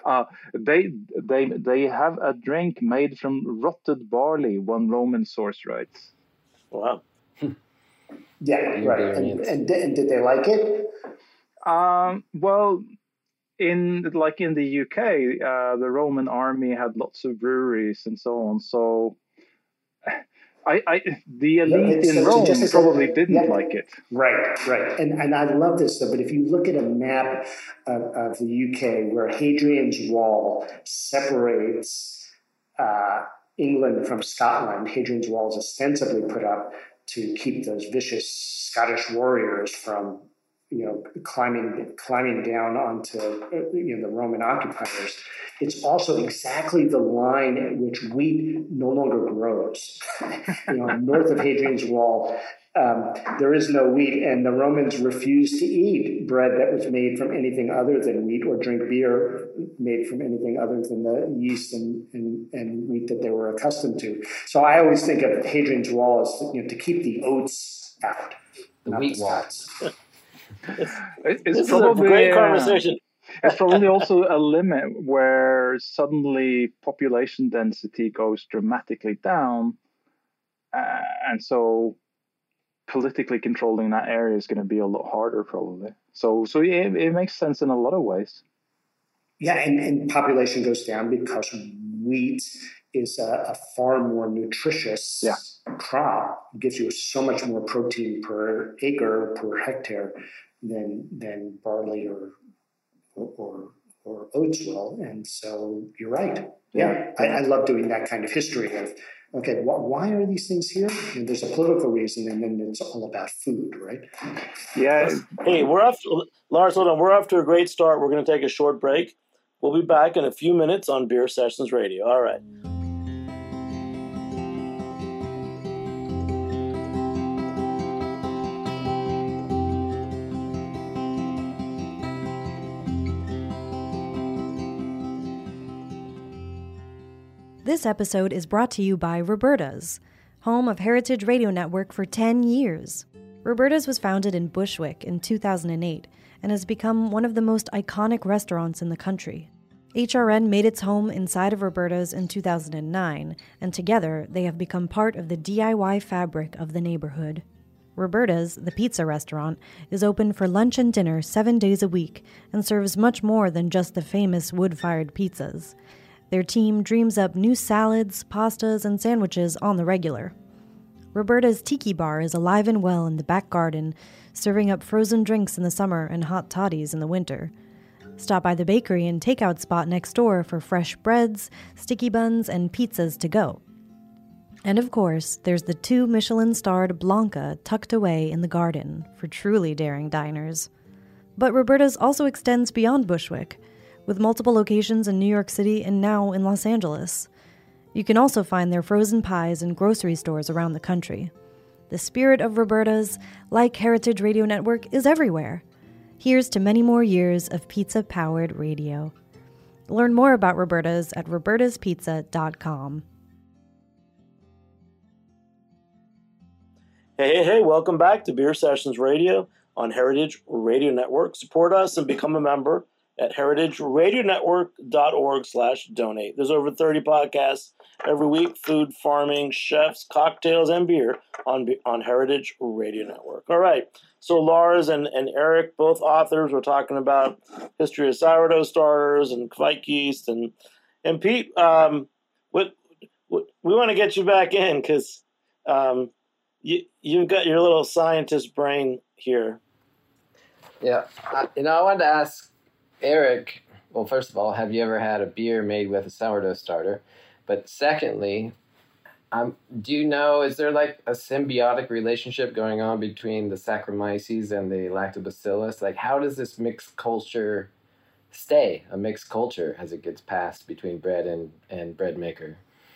then they have a drink made from rotted barley, one Roman source writes. Wow. Yeah, right. And did they like it? Well, in the UK, the Roman army had lots of breweries and so on. So the elite in Rome probably didn't like it. Right. And I love this, though, but if you look at a map of the UK where Hadrian's Wall separates England from Scotland, Hadrian's Wall is ostensibly put up to keep those vicious Scottish warriors from, climbing down onto, the Roman occupiers. It's also exactly the line at which wheat no longer grows. North of Hadrian's Wall, there is no wheat, and the Romans refused to eat bread that was made from anything other than wheat, or drink beer made from anything other than the yeast and wheat that they were accustomed to. So I always think of Hadrian's Wall as to keep the oats out, the wheat walls. It's probably a great conversation. It's probably also a limit where suddenly population density goes dramatically down, and so politically controlling that area is going to be a lot harder, probably. So it makes sense in a lot of ways. Yeah, and population goes down because wheat is a far more nutritious crop. It gives you so much more protein per acre, per hectare than barley or oats will. And so you're right. Yeah. I love doing that kind of history of, okay, why are these things here? And there's a political reason, and then it's all about food, right? Yeah. Hey, Lars, hold on. We're off to a great start. We're going to take a short break. We'll be back in a few minutes on Beer Sessions Radio. All right. This episode is brought to you by Roberta's, home of Heritage Radio Network for 10 years. Roberta's was founded in Bushwick in 2008 and has become one of the most iconic restaurants in the country. HRN made its home inside of Roberta's in 2009, and together they have become part of the DIY fabric of the neighborhood. Roberta's, the pizza restaurant, is open for lunch and dinner 7 days a week and serves much more than just the famous wood-fired pizzas. Their team dreams up new salads, pastas, and sandwiches on the regular. Roberta's Tiki Bar is alive and well in the back garden, serving up frozen drinks in the summer and hot toddies in the winter. Stop by the bakery and takeout spot next door for fresh breads, sticky buns, and pizzas to go. And of course, there's the 2 Michelin-starred Blanca tucked away in the garden for truly daring diners. But Roberta's also extends beyond Bushwick, with multiple locations in New York City and now in Los Angeles. You can also find their frozen pies in grocery stores around the country. The spirit of Roberta's, like Heritage Radio Network, is everywhere. Here's to many more years of pizza-powered radio. Learn more about Roberta's at robertaspizza.com. Hey, welcome back to Beer Sessions Radio on Heritage Radio Network. Support us and become a member at heritageradionetwork.org/donate. There's over 30 podcasts every week, food, farming, chefs, cocktails, and beer on Heritage Radio Network. All right, so Lars and Eric, both authors, were talking about history of sourdough starters and Kveik yeast. And Pete, we want to get you back in because you've got your little scientist brain here. Yeah, I wanted to ask Eric, well, first of all, have you ever had a beer made with a sourdough starter? But secondly, do you know, is there like a symbiotic relationship going on between the Saccharomyces and the Lactobacillus? Like, how does this mixed culture stay a mixed culture as it gets passed between bread and bread maker?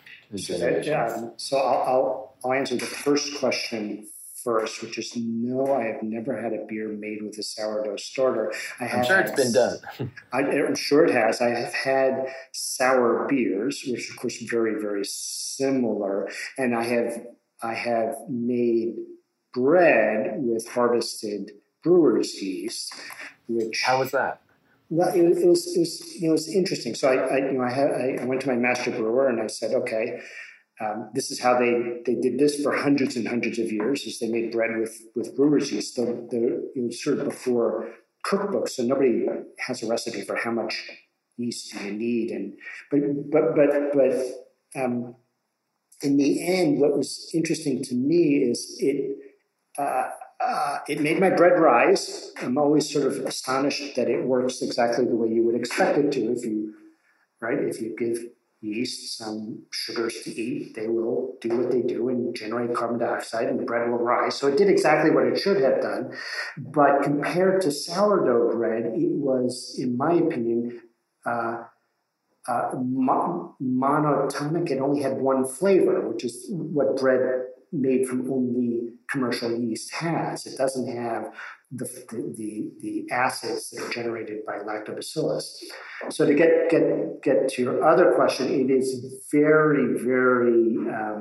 So I'll answer the first question first, which is no, I have never had a beer made with a sourdough starter. I'm sure it's been done. I'm sure it has. I have had sour beers, which of course are very, very similar, and I have made bread with harvested brewer's yeast. Which how was that? Well, it was interesting. So I went to my master brewer and I said, okay, this is how they did this for hundreds and hundreds of years. Is they made bread with brewer's yeast. It was sort of before cookbooks, so nobody has a recipe for how much yeast you need. But in the end, what was interesting to me is it made my bread rise. I'm always sort of astonished that it works exactly the way you would expect it to. If you give yeast some sugars to eat, they will do what they do and generate carbon dioxide, and the bread will rise. So it did exactly what it should have done. But compared to sourdough bread, it was, in my opinion, monotonic. It only had one flavor, which is what bread made from only commercial yeast has. It doesn't have the acids that are generated by lactobacillus. So to get to your other question, it is very, very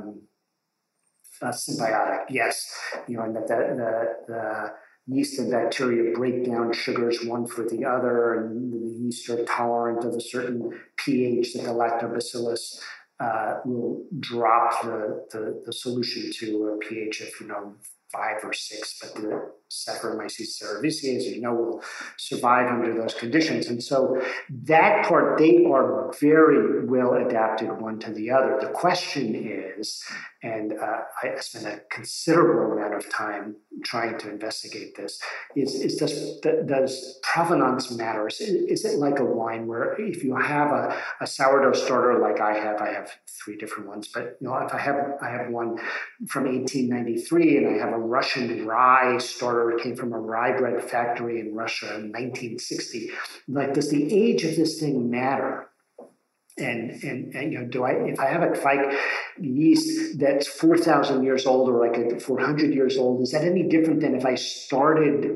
symbiotic. Yes, and that the yeast and bacteria break down sugars one for the other, and the yeast are tolerant of a certain pH that the lactobacillus will drop the solution to a pH of 5 or 6, but the Saccharomyces cerevisiae, as will survive under those conditions. And so that part, they are very well adapted one to the other. The question is, and I spent a considerable amount of time trying to investigate this, does provenance matter? Is it like a wine where if you have a sourdough starter like I have 3 different ones, but if I have one from 1893 and I have a Russian rye starter, it came from a rye bread factory in Russia in 1960. Like, does the age of this thing matter? And if I have a Kveik yeast that's 4,000 years old or like 400 years old, is that any different than if I started,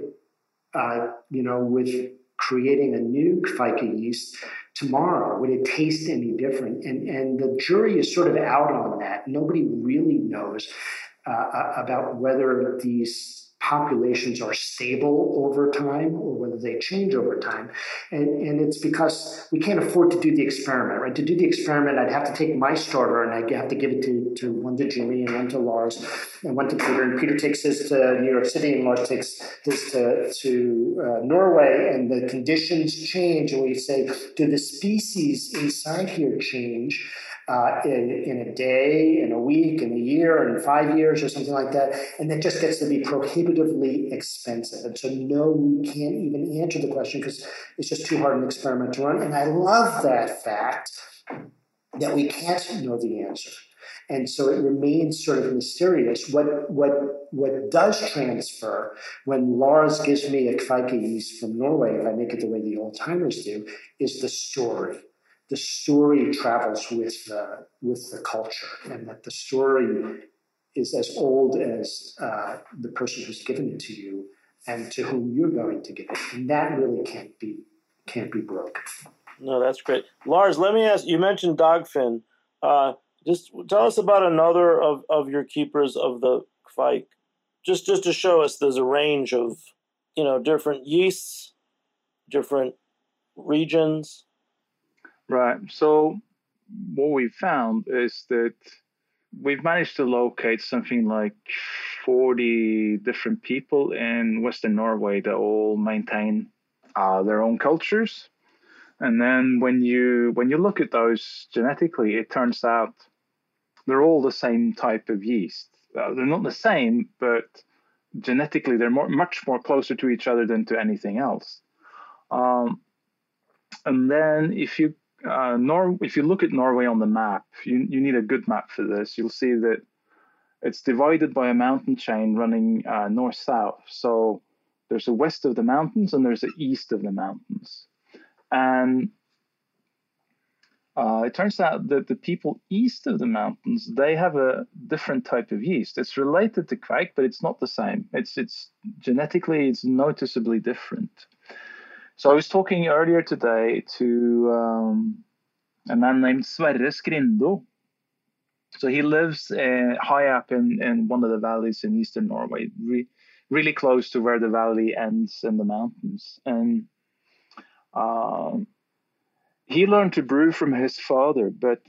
with creating a new Kveik yeast tomorrow? Would it taste any different? And the jury is sort of out on that. Nobody really knows about whether these populations are stable over time or whether they change over time. And it's because we can't afford to do the experiment, right? To do the experiment, I'd have to take my starter and I'd have to give it to one to Jimmy and one to Lars and one to Peter. And Peter takes his to New York City and Lars takes his to Norway. And the conditions change. And we say, do the species inside here change? In a day, in a week, in a year, in 5 years, or something like that, and that just gets to be prohibitively expensive. And so, no, we can't even answer the question because it's just too hard an experiment to run. And I love that fact that we can't know the answer, and so it remains sort of mysterious. What does transfer when Lars gives me a Kveike yeast from Norway, if I make it the way the old timers do, is the story. The story travels with the culture, and that the story is as old as the person who's given it to you and to whom you're going to give it, and that really can't be broken. No, that's great. Lars, let me ask. You mentioned Dagfinn. Just tell us about another of your keepers of the Kveik, just to show us there's a range of different yeasts, different regions. Right. So what we found is that we've managed to locate something like 40 different people in Western Norway that all maintain their own cultures. And then when you look at those genetically, it turns out they're all the same type of yeast. They're not the same, but genetically they're much more closer to each other than to anything else. And then if you look at Norway on the map, you need a good map for this. You'll see that it's divided by a mountain chain running north-south. So there's a west of the mountains and there's a east of the mountains. And it turns out that the people east of the mountains, they have a different type of yeast. It's related to Kveik, but it's not the same. It's genetically, it's noticeably different. So I was talking earlier today to a man named Sverre Skrindo. So he lives high up in one of the valleys in eastern Norway, really close to where the valley ends in the mountains. And he learned to brew from his father, but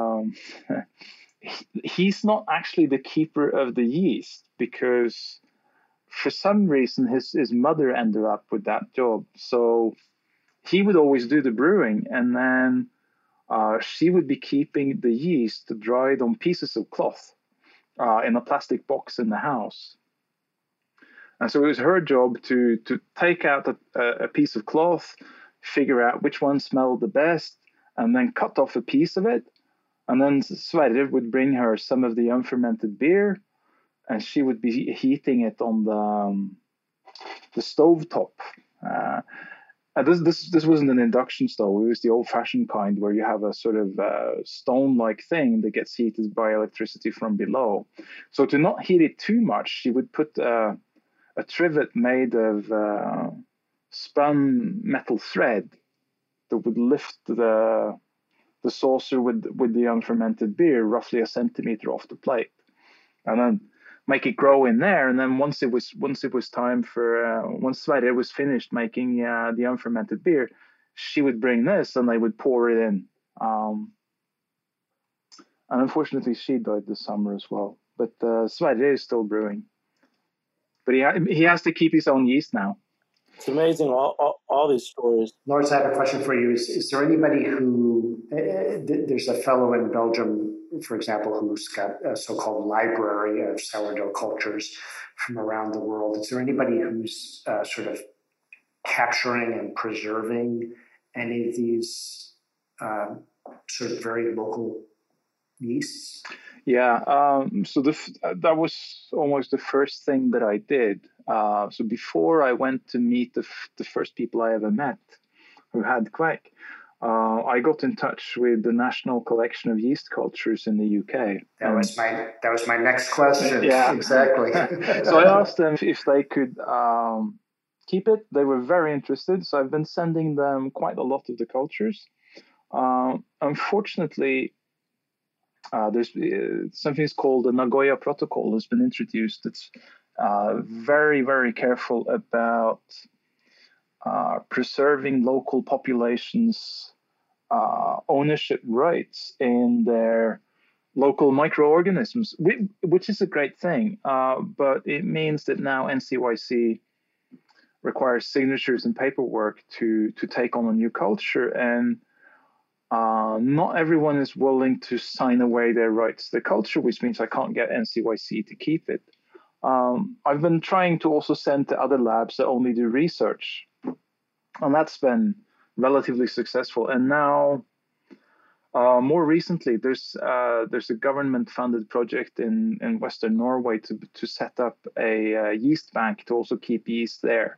he's not actually the keeper of the yeast because for some reason his mother ended up with that job. So he would always do the brewing, and then she would be keeping the yeast dried on pieces of cloth in a plastic box in the house. And so it was her job to take out a piece of cloth, figure out which one smelled the best, and then cut off a piece of it. And then Sverre would bring her some of the unfermented beer, and she would be heating it on the stove top. This wasn't an induction stove. It was the old-fashioned kind where you have a sort of stone-like thing that gets heated by electricity from below. So to not heat it too much, she would put a trivet made of spun metal thread that would lift the saucer with the unfermented beer roughly a centimeter off the plate, and then make it grow in there. And then once it was time for once Sverre was finished making the unfermented beer, she would bring this and they would pour it in. And unfortunately, she died this summer as well. But Sverre is still brewing, but he has to keep his own yeast now. It's amazing, all these stories. Lars, I have a question for you. Is there anybody who, there's a fellow in Belgium, for example, who's got a so-called library of sourdough cultures from around the world. Is there anybody who's sort of capturing and preserving any of these sort of very local yeasts? Yeah, so that was almost the first thing that I did. So before I went to meet the first people I ever met who had Kveik, I got in touch with the National Collection of Yeast Cultures in the UK. That was my next question. Yeah, exactly. So I asked them if they could keep it. They were very interested. So I've been sending them quite a lot of the cultures. Unfortunately, there's something called the Nagoya Protocol has been introduced. very, very careful about preserving local populations' ownership rights in their local microorganisms, which is a great thing. But it means that now NCYC requires signatures and paperwork to take on a new culture, and not everyone is willing to sign away their rights to the culture, which means I can't get NCYC to keep it. I've been trying to also send to other labs that only do research, and that's been relatively successful. And now, more recently, there's a government-funded project in Western Norway to set up a yeast bank to also keep yeast there.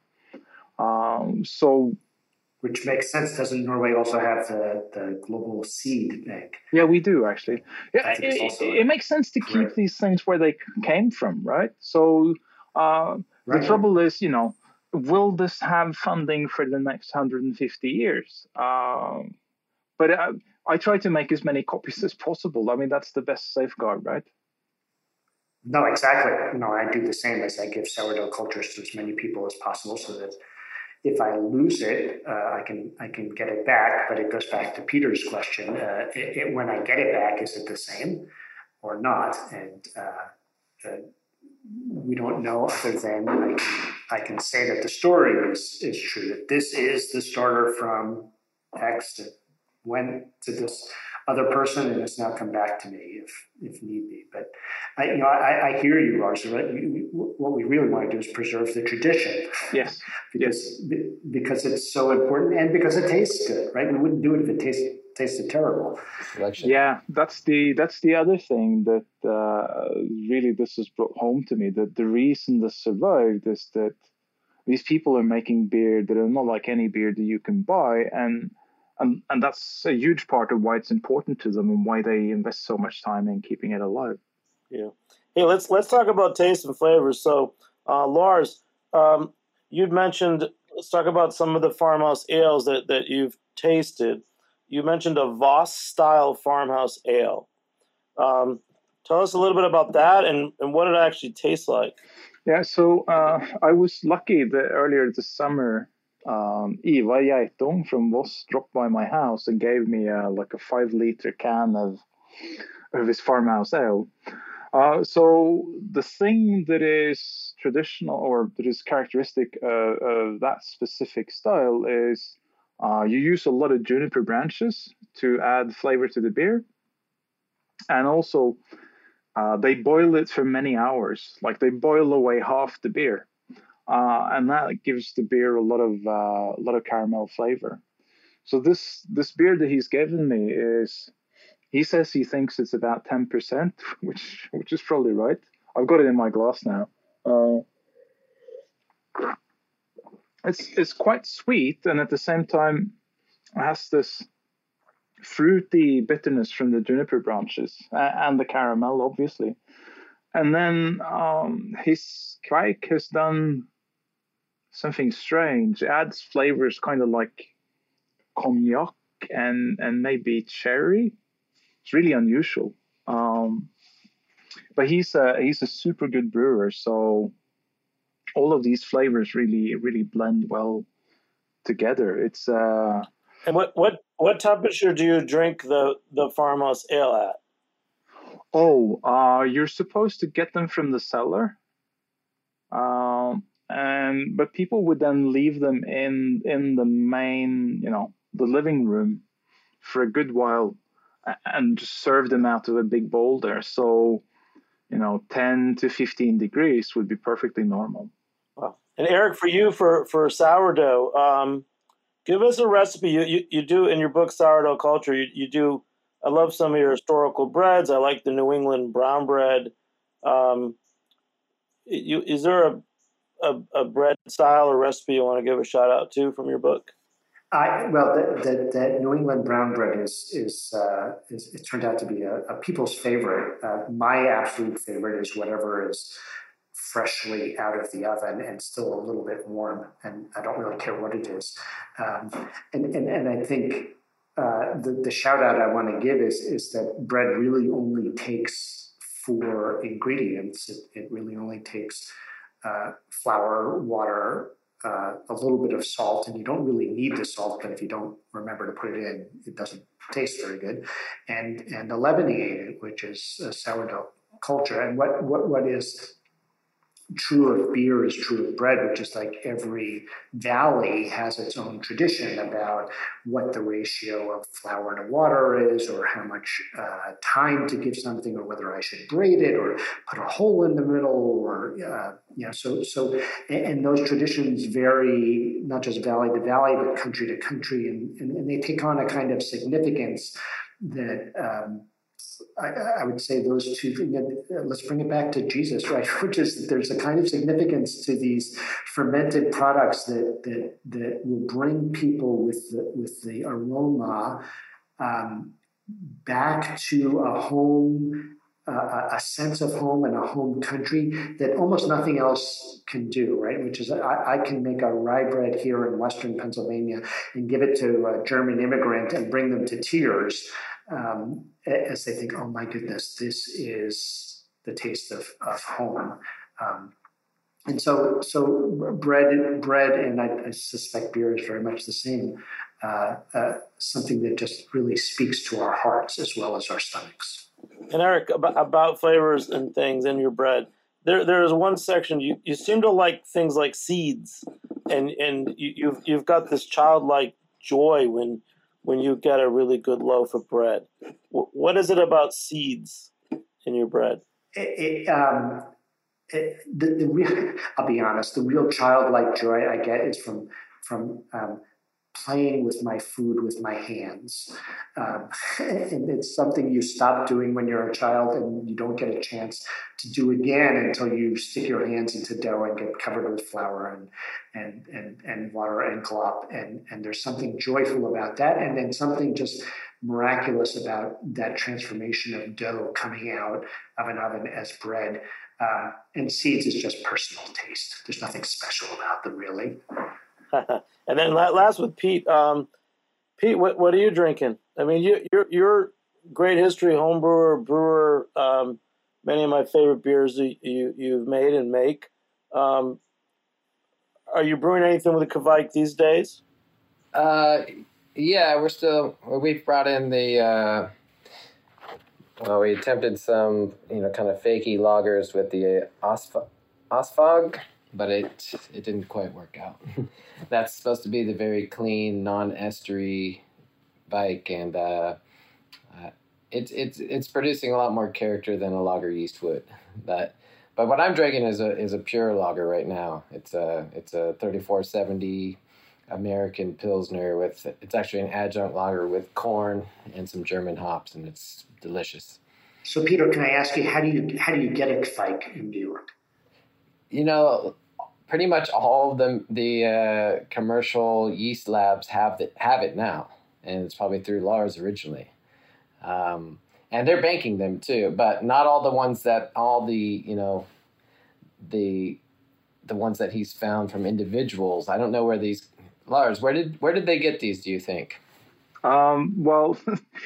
Which makes sense. Doesn't Norway also have the global seed bank? Yeah, we do actually. Yeah, it makes sense to keep these things where they came from, right? So the trouble is, will this have funding for the next 150 years? But I try to make as many copies as possible. I mean, that's the best safeguard, right? No, exactly. No, I do the same as I give sourdough cultures to as many people as possible, so that if I lose it, I can get it back. But it goes back to Peter's question: when I get it back, is it the same or not? And we don't know, other than I can say that the story is true. That this is the starter from X that went to this other person and has now come back to me if need be. But I hear you, Lars. Right? What we really want to do is preserve the tradition. Yes. because it's so important, and because it tastes good, right? We wouldn't do it if it tasted terrible. Selection. Yeah, that's the other thing that really this has brought home to me. That the reason this survived is that these people are making beer that are not like any beer that you can buy, and that's a huge part of why it's important to them and why they invest so much time in keeping it alive. Yeah. Hey, let's talk about taste and flavors. So, Lars, you'd mentioned, let's talk about some of the farmhouse ales that you've tasted. You mentioned a Voss style farmhouse ale. Tell us a little bit about that and what it actually tastes like. Yeah, so I was lucky that earlier this summer, Ivar Geitung from Voss dropped by my house and gave me like a 5-liter can of his farmhouse ale. So the thing that is traditional or that is characteristic of that specific style is you use a lot of juniper branches to add flavor to the beer. And also they boil it for many hours, like they boil away half the beer. And that gives the beer a lot of caramel flavor. So this beer that he's given me he says he thinks it's about 10%, which is probably right. I've got it in my glass now. It's quite sweet, and at the same time it has this fruity bitterness from the juniper branches and the caramel, obviously. And then his Kveik has done something strange. It adds flavors kind of like cognac and maybe cherry. It's really unusual. But he's a super good brewer, so all of these flavors really blend well together. It's And what temperature do you drink the farmhouse ale at? You're supposed to get them from the cellar. But people would then leave them in the main, the living room for a good while and just serve them out of a big bowl there. So, 10 to 15 degrees would be perfectly normal. Wow. And Eric, for you, for sourdough, give us a recipe. You do in your book, Sourdough Culture, you do, I love some of your historical breads. I like the New England brown bread. Is there a bread style or recipe you want to give a shout out to from your book? The New England brown bread is it turned out to be a people's favorite. My absolute favorite is whatever is freshly out of the oven and still a little bit warm, and I don't really care what it is. And I think the shout out I want to give is that bread really only takes 4 ingredients. It really only takes flour, water, a little bit of salt, and you don't really need the salt, but if you don't remember to put it in, it doesn't taste very good. And a leavening, which is a sourdough culture. And what is true of beer is true of bread, which is like every valley has its own tradition about what the ratio of flour to water is, or how much time to give something, or whether I should braid it or put a hole in the middle, or so and those traditions vary not just valley to valley, but country to country, and they take on a kind of significance that I would say those two things. Let's bring it back to Jesus, right? Which is there's a kind of significance to these fermented products that will bring people with the aroma back to a home, a sense of home and a home country that almost nothing else can do, right? Which is I can make a rye bread here in Western Pennsylvania and give it to a German immigrant and bring them to tears. As they think, oh my goodness, this is the taste of home. And so bread, and I suspect beer is very much the same, something that just really speaks to our hearts as well as our stomachs. And Eric, about flavors and things in your bread, there is one section you seem to like things like seeds, and you've got this childlike joy when you get a really good loaf of bread. What is it about seeds in your bread? The real, I'll be honest, the real childlike joy I get is from playing with my food with my hands. And it's something you stop doing when you're a child, and you don't get a chance to do again until you stick your hands into dough and get covered with flour and water and glop. And there's something joyful about that. And then something just miraculous about that transformation of dough coming out of an oven as bread. And seeds is just personal taste. There's nothing special about them, really. And then last with Pete. Pete, what are you drinking? I mean, you're great history homebrewer, brewer. Many of my favorite beers you've made and make. Are you brewing anything with the Kvike these days? Yeah, we've brought in the. We attempted some, kind of fakey lagers with the Osfog, but it didn't quite work out. That's supposed to be the very clean, non-estery bike, and it's producing a lot more character than a lager yeast would. But what I'm drinking is a pure lager right now. It's a 3470 American Pilsner it's actually an adjunct lager with corn and some German hops, and it's delicious. So Peter, can I ask you, how do you get a Kvike in New York? Pretty much all of the commercial yeast labs have it now, and it's probably through Lars originally, and they're banking them too. But not all the ones the ones that he's found from individuals. I don't know where these Lars. Where did they get these? Do you think? Well,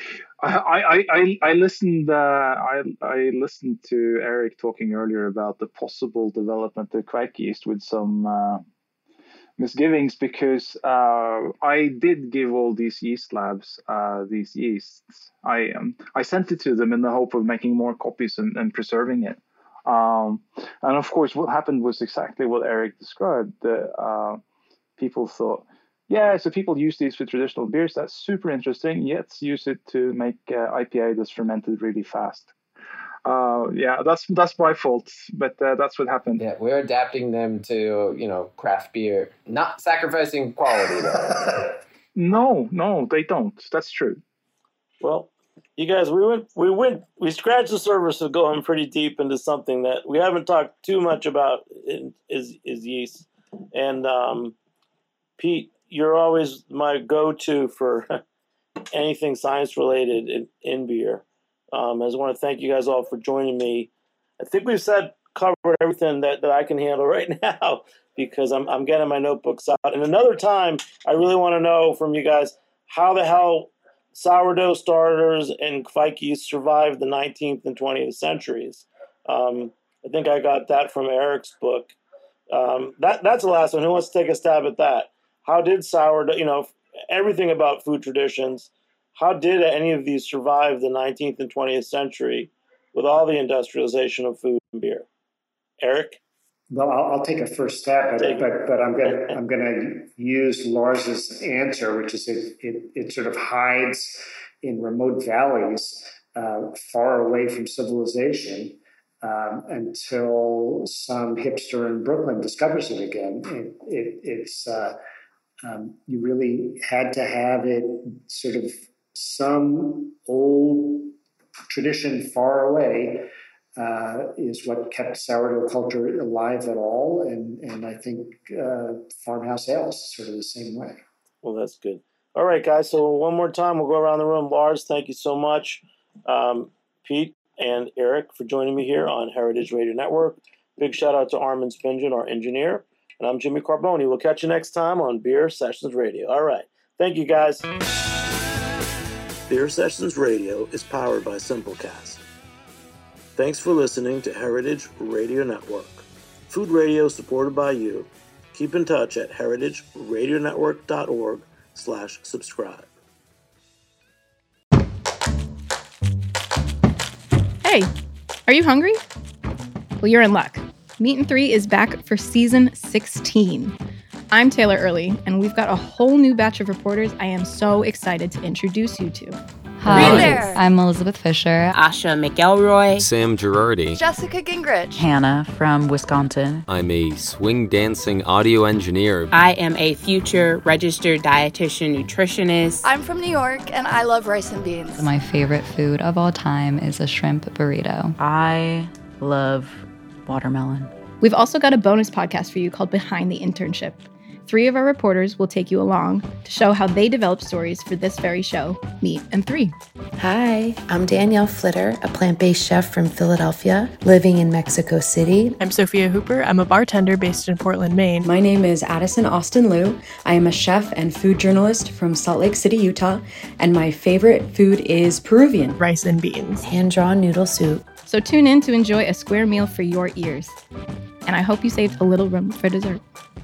I listened. I listened to Eric talking earlier about the possible development of Kvike yeast with some misgivings, because I did give all these yeast labs these yeasts. I sent it to them in the hope of making more copies and preserving it. And of course, what happened was exactly what Eric described. People thought, yeah, so people use these for traditional beers. That's super interesting. Let's use it to make IPA that's fermented really fast. That's my fault, but that's what happened. Yeah, we're adapting them to craft beer, not sacrificing quality though. No, they don't. That's true. Well, you guys, we scratched the surface of going pretty deep into something that we haven't talked too much about is yeast. And Pete, you're always my go-to for anything science-related in beer. I just want to thank you guys all for joining me. I think we've covered everything that I can handle right now, because I'm getting my notebooks out. And another time, I really want to know from you guys how the hell sourdough starters and Kvike yeast survived the 19th and 20th centuries. I think I got that from Eric's book. That's the last one. Who wants to take a stab at that? How did sourdough, everything about food traditions, how did any of these survive the 19th and 20th century with all the industrialization of food and beer? Eric? Well, I'll take a first stab, but I'm gonna use Lars's answer, which is it sort of hides in remote valleys, far away from civilization, until some hipster in Brooklyn discovers it again. You really had to have it sort of some old tradition far away. Is what kept sourdough culture alive at all, and I think farmhouse ales is sort of the same way. Well, that's good. All right, guys. So one more time, we'll go around the room. Lars, thank you so much. Pete and Eric for joining me here on Heritage Radio Network. Big shout out to Armin Spingen, our engineer, and I'm Jimmy Carboni. We'll catch you next time on Beer Sessions Radio. All right. Thank you, guys. Beer Sessions Radio is powered by Simplecast. Thanks for listening to Heritage Radio Network. Food radio supported by you. Keep in touch at heritageradionetwork.org/subscribe. Hey, are you hungry? Well, you're in luck. Meat and 3 is back for season 16. I'm Taylor Early, and we've got a whole new batch of reporters I am so excited to introduce you to. Hi, I'm Elizabeth Fisher. Asha McElroy. Sam Girardi. Jessica Gingrich. Hannah from Wisconsin. I'm a swing dancing audio engineer. I am a future registered dietitian nutritionist. I'm from New York, and I love rice and beans. My favorite food of all time is a shrimp burrito. I love watermelon. We've also got a bonus podcast for you called Behind the Internship. 3 of our reporters will take you along to show how they develop stories for this very show, Meat and 3. Hi, I'm Danielle Flitter, a plant-based chef from Philadelphia, living in Mexico City. I'm Sophia Hooper. I'm a bartender based in Portland, Maine. My name is Addison Austin Liu. I am a chef and food journalist from Salt Lake City, Utah, and my favorite food is Peruvian. Rice and beans. Hand-drawn noodle soup. So tune in to enjoy a square meal for your ears. And I hope you saved a little room for dessert.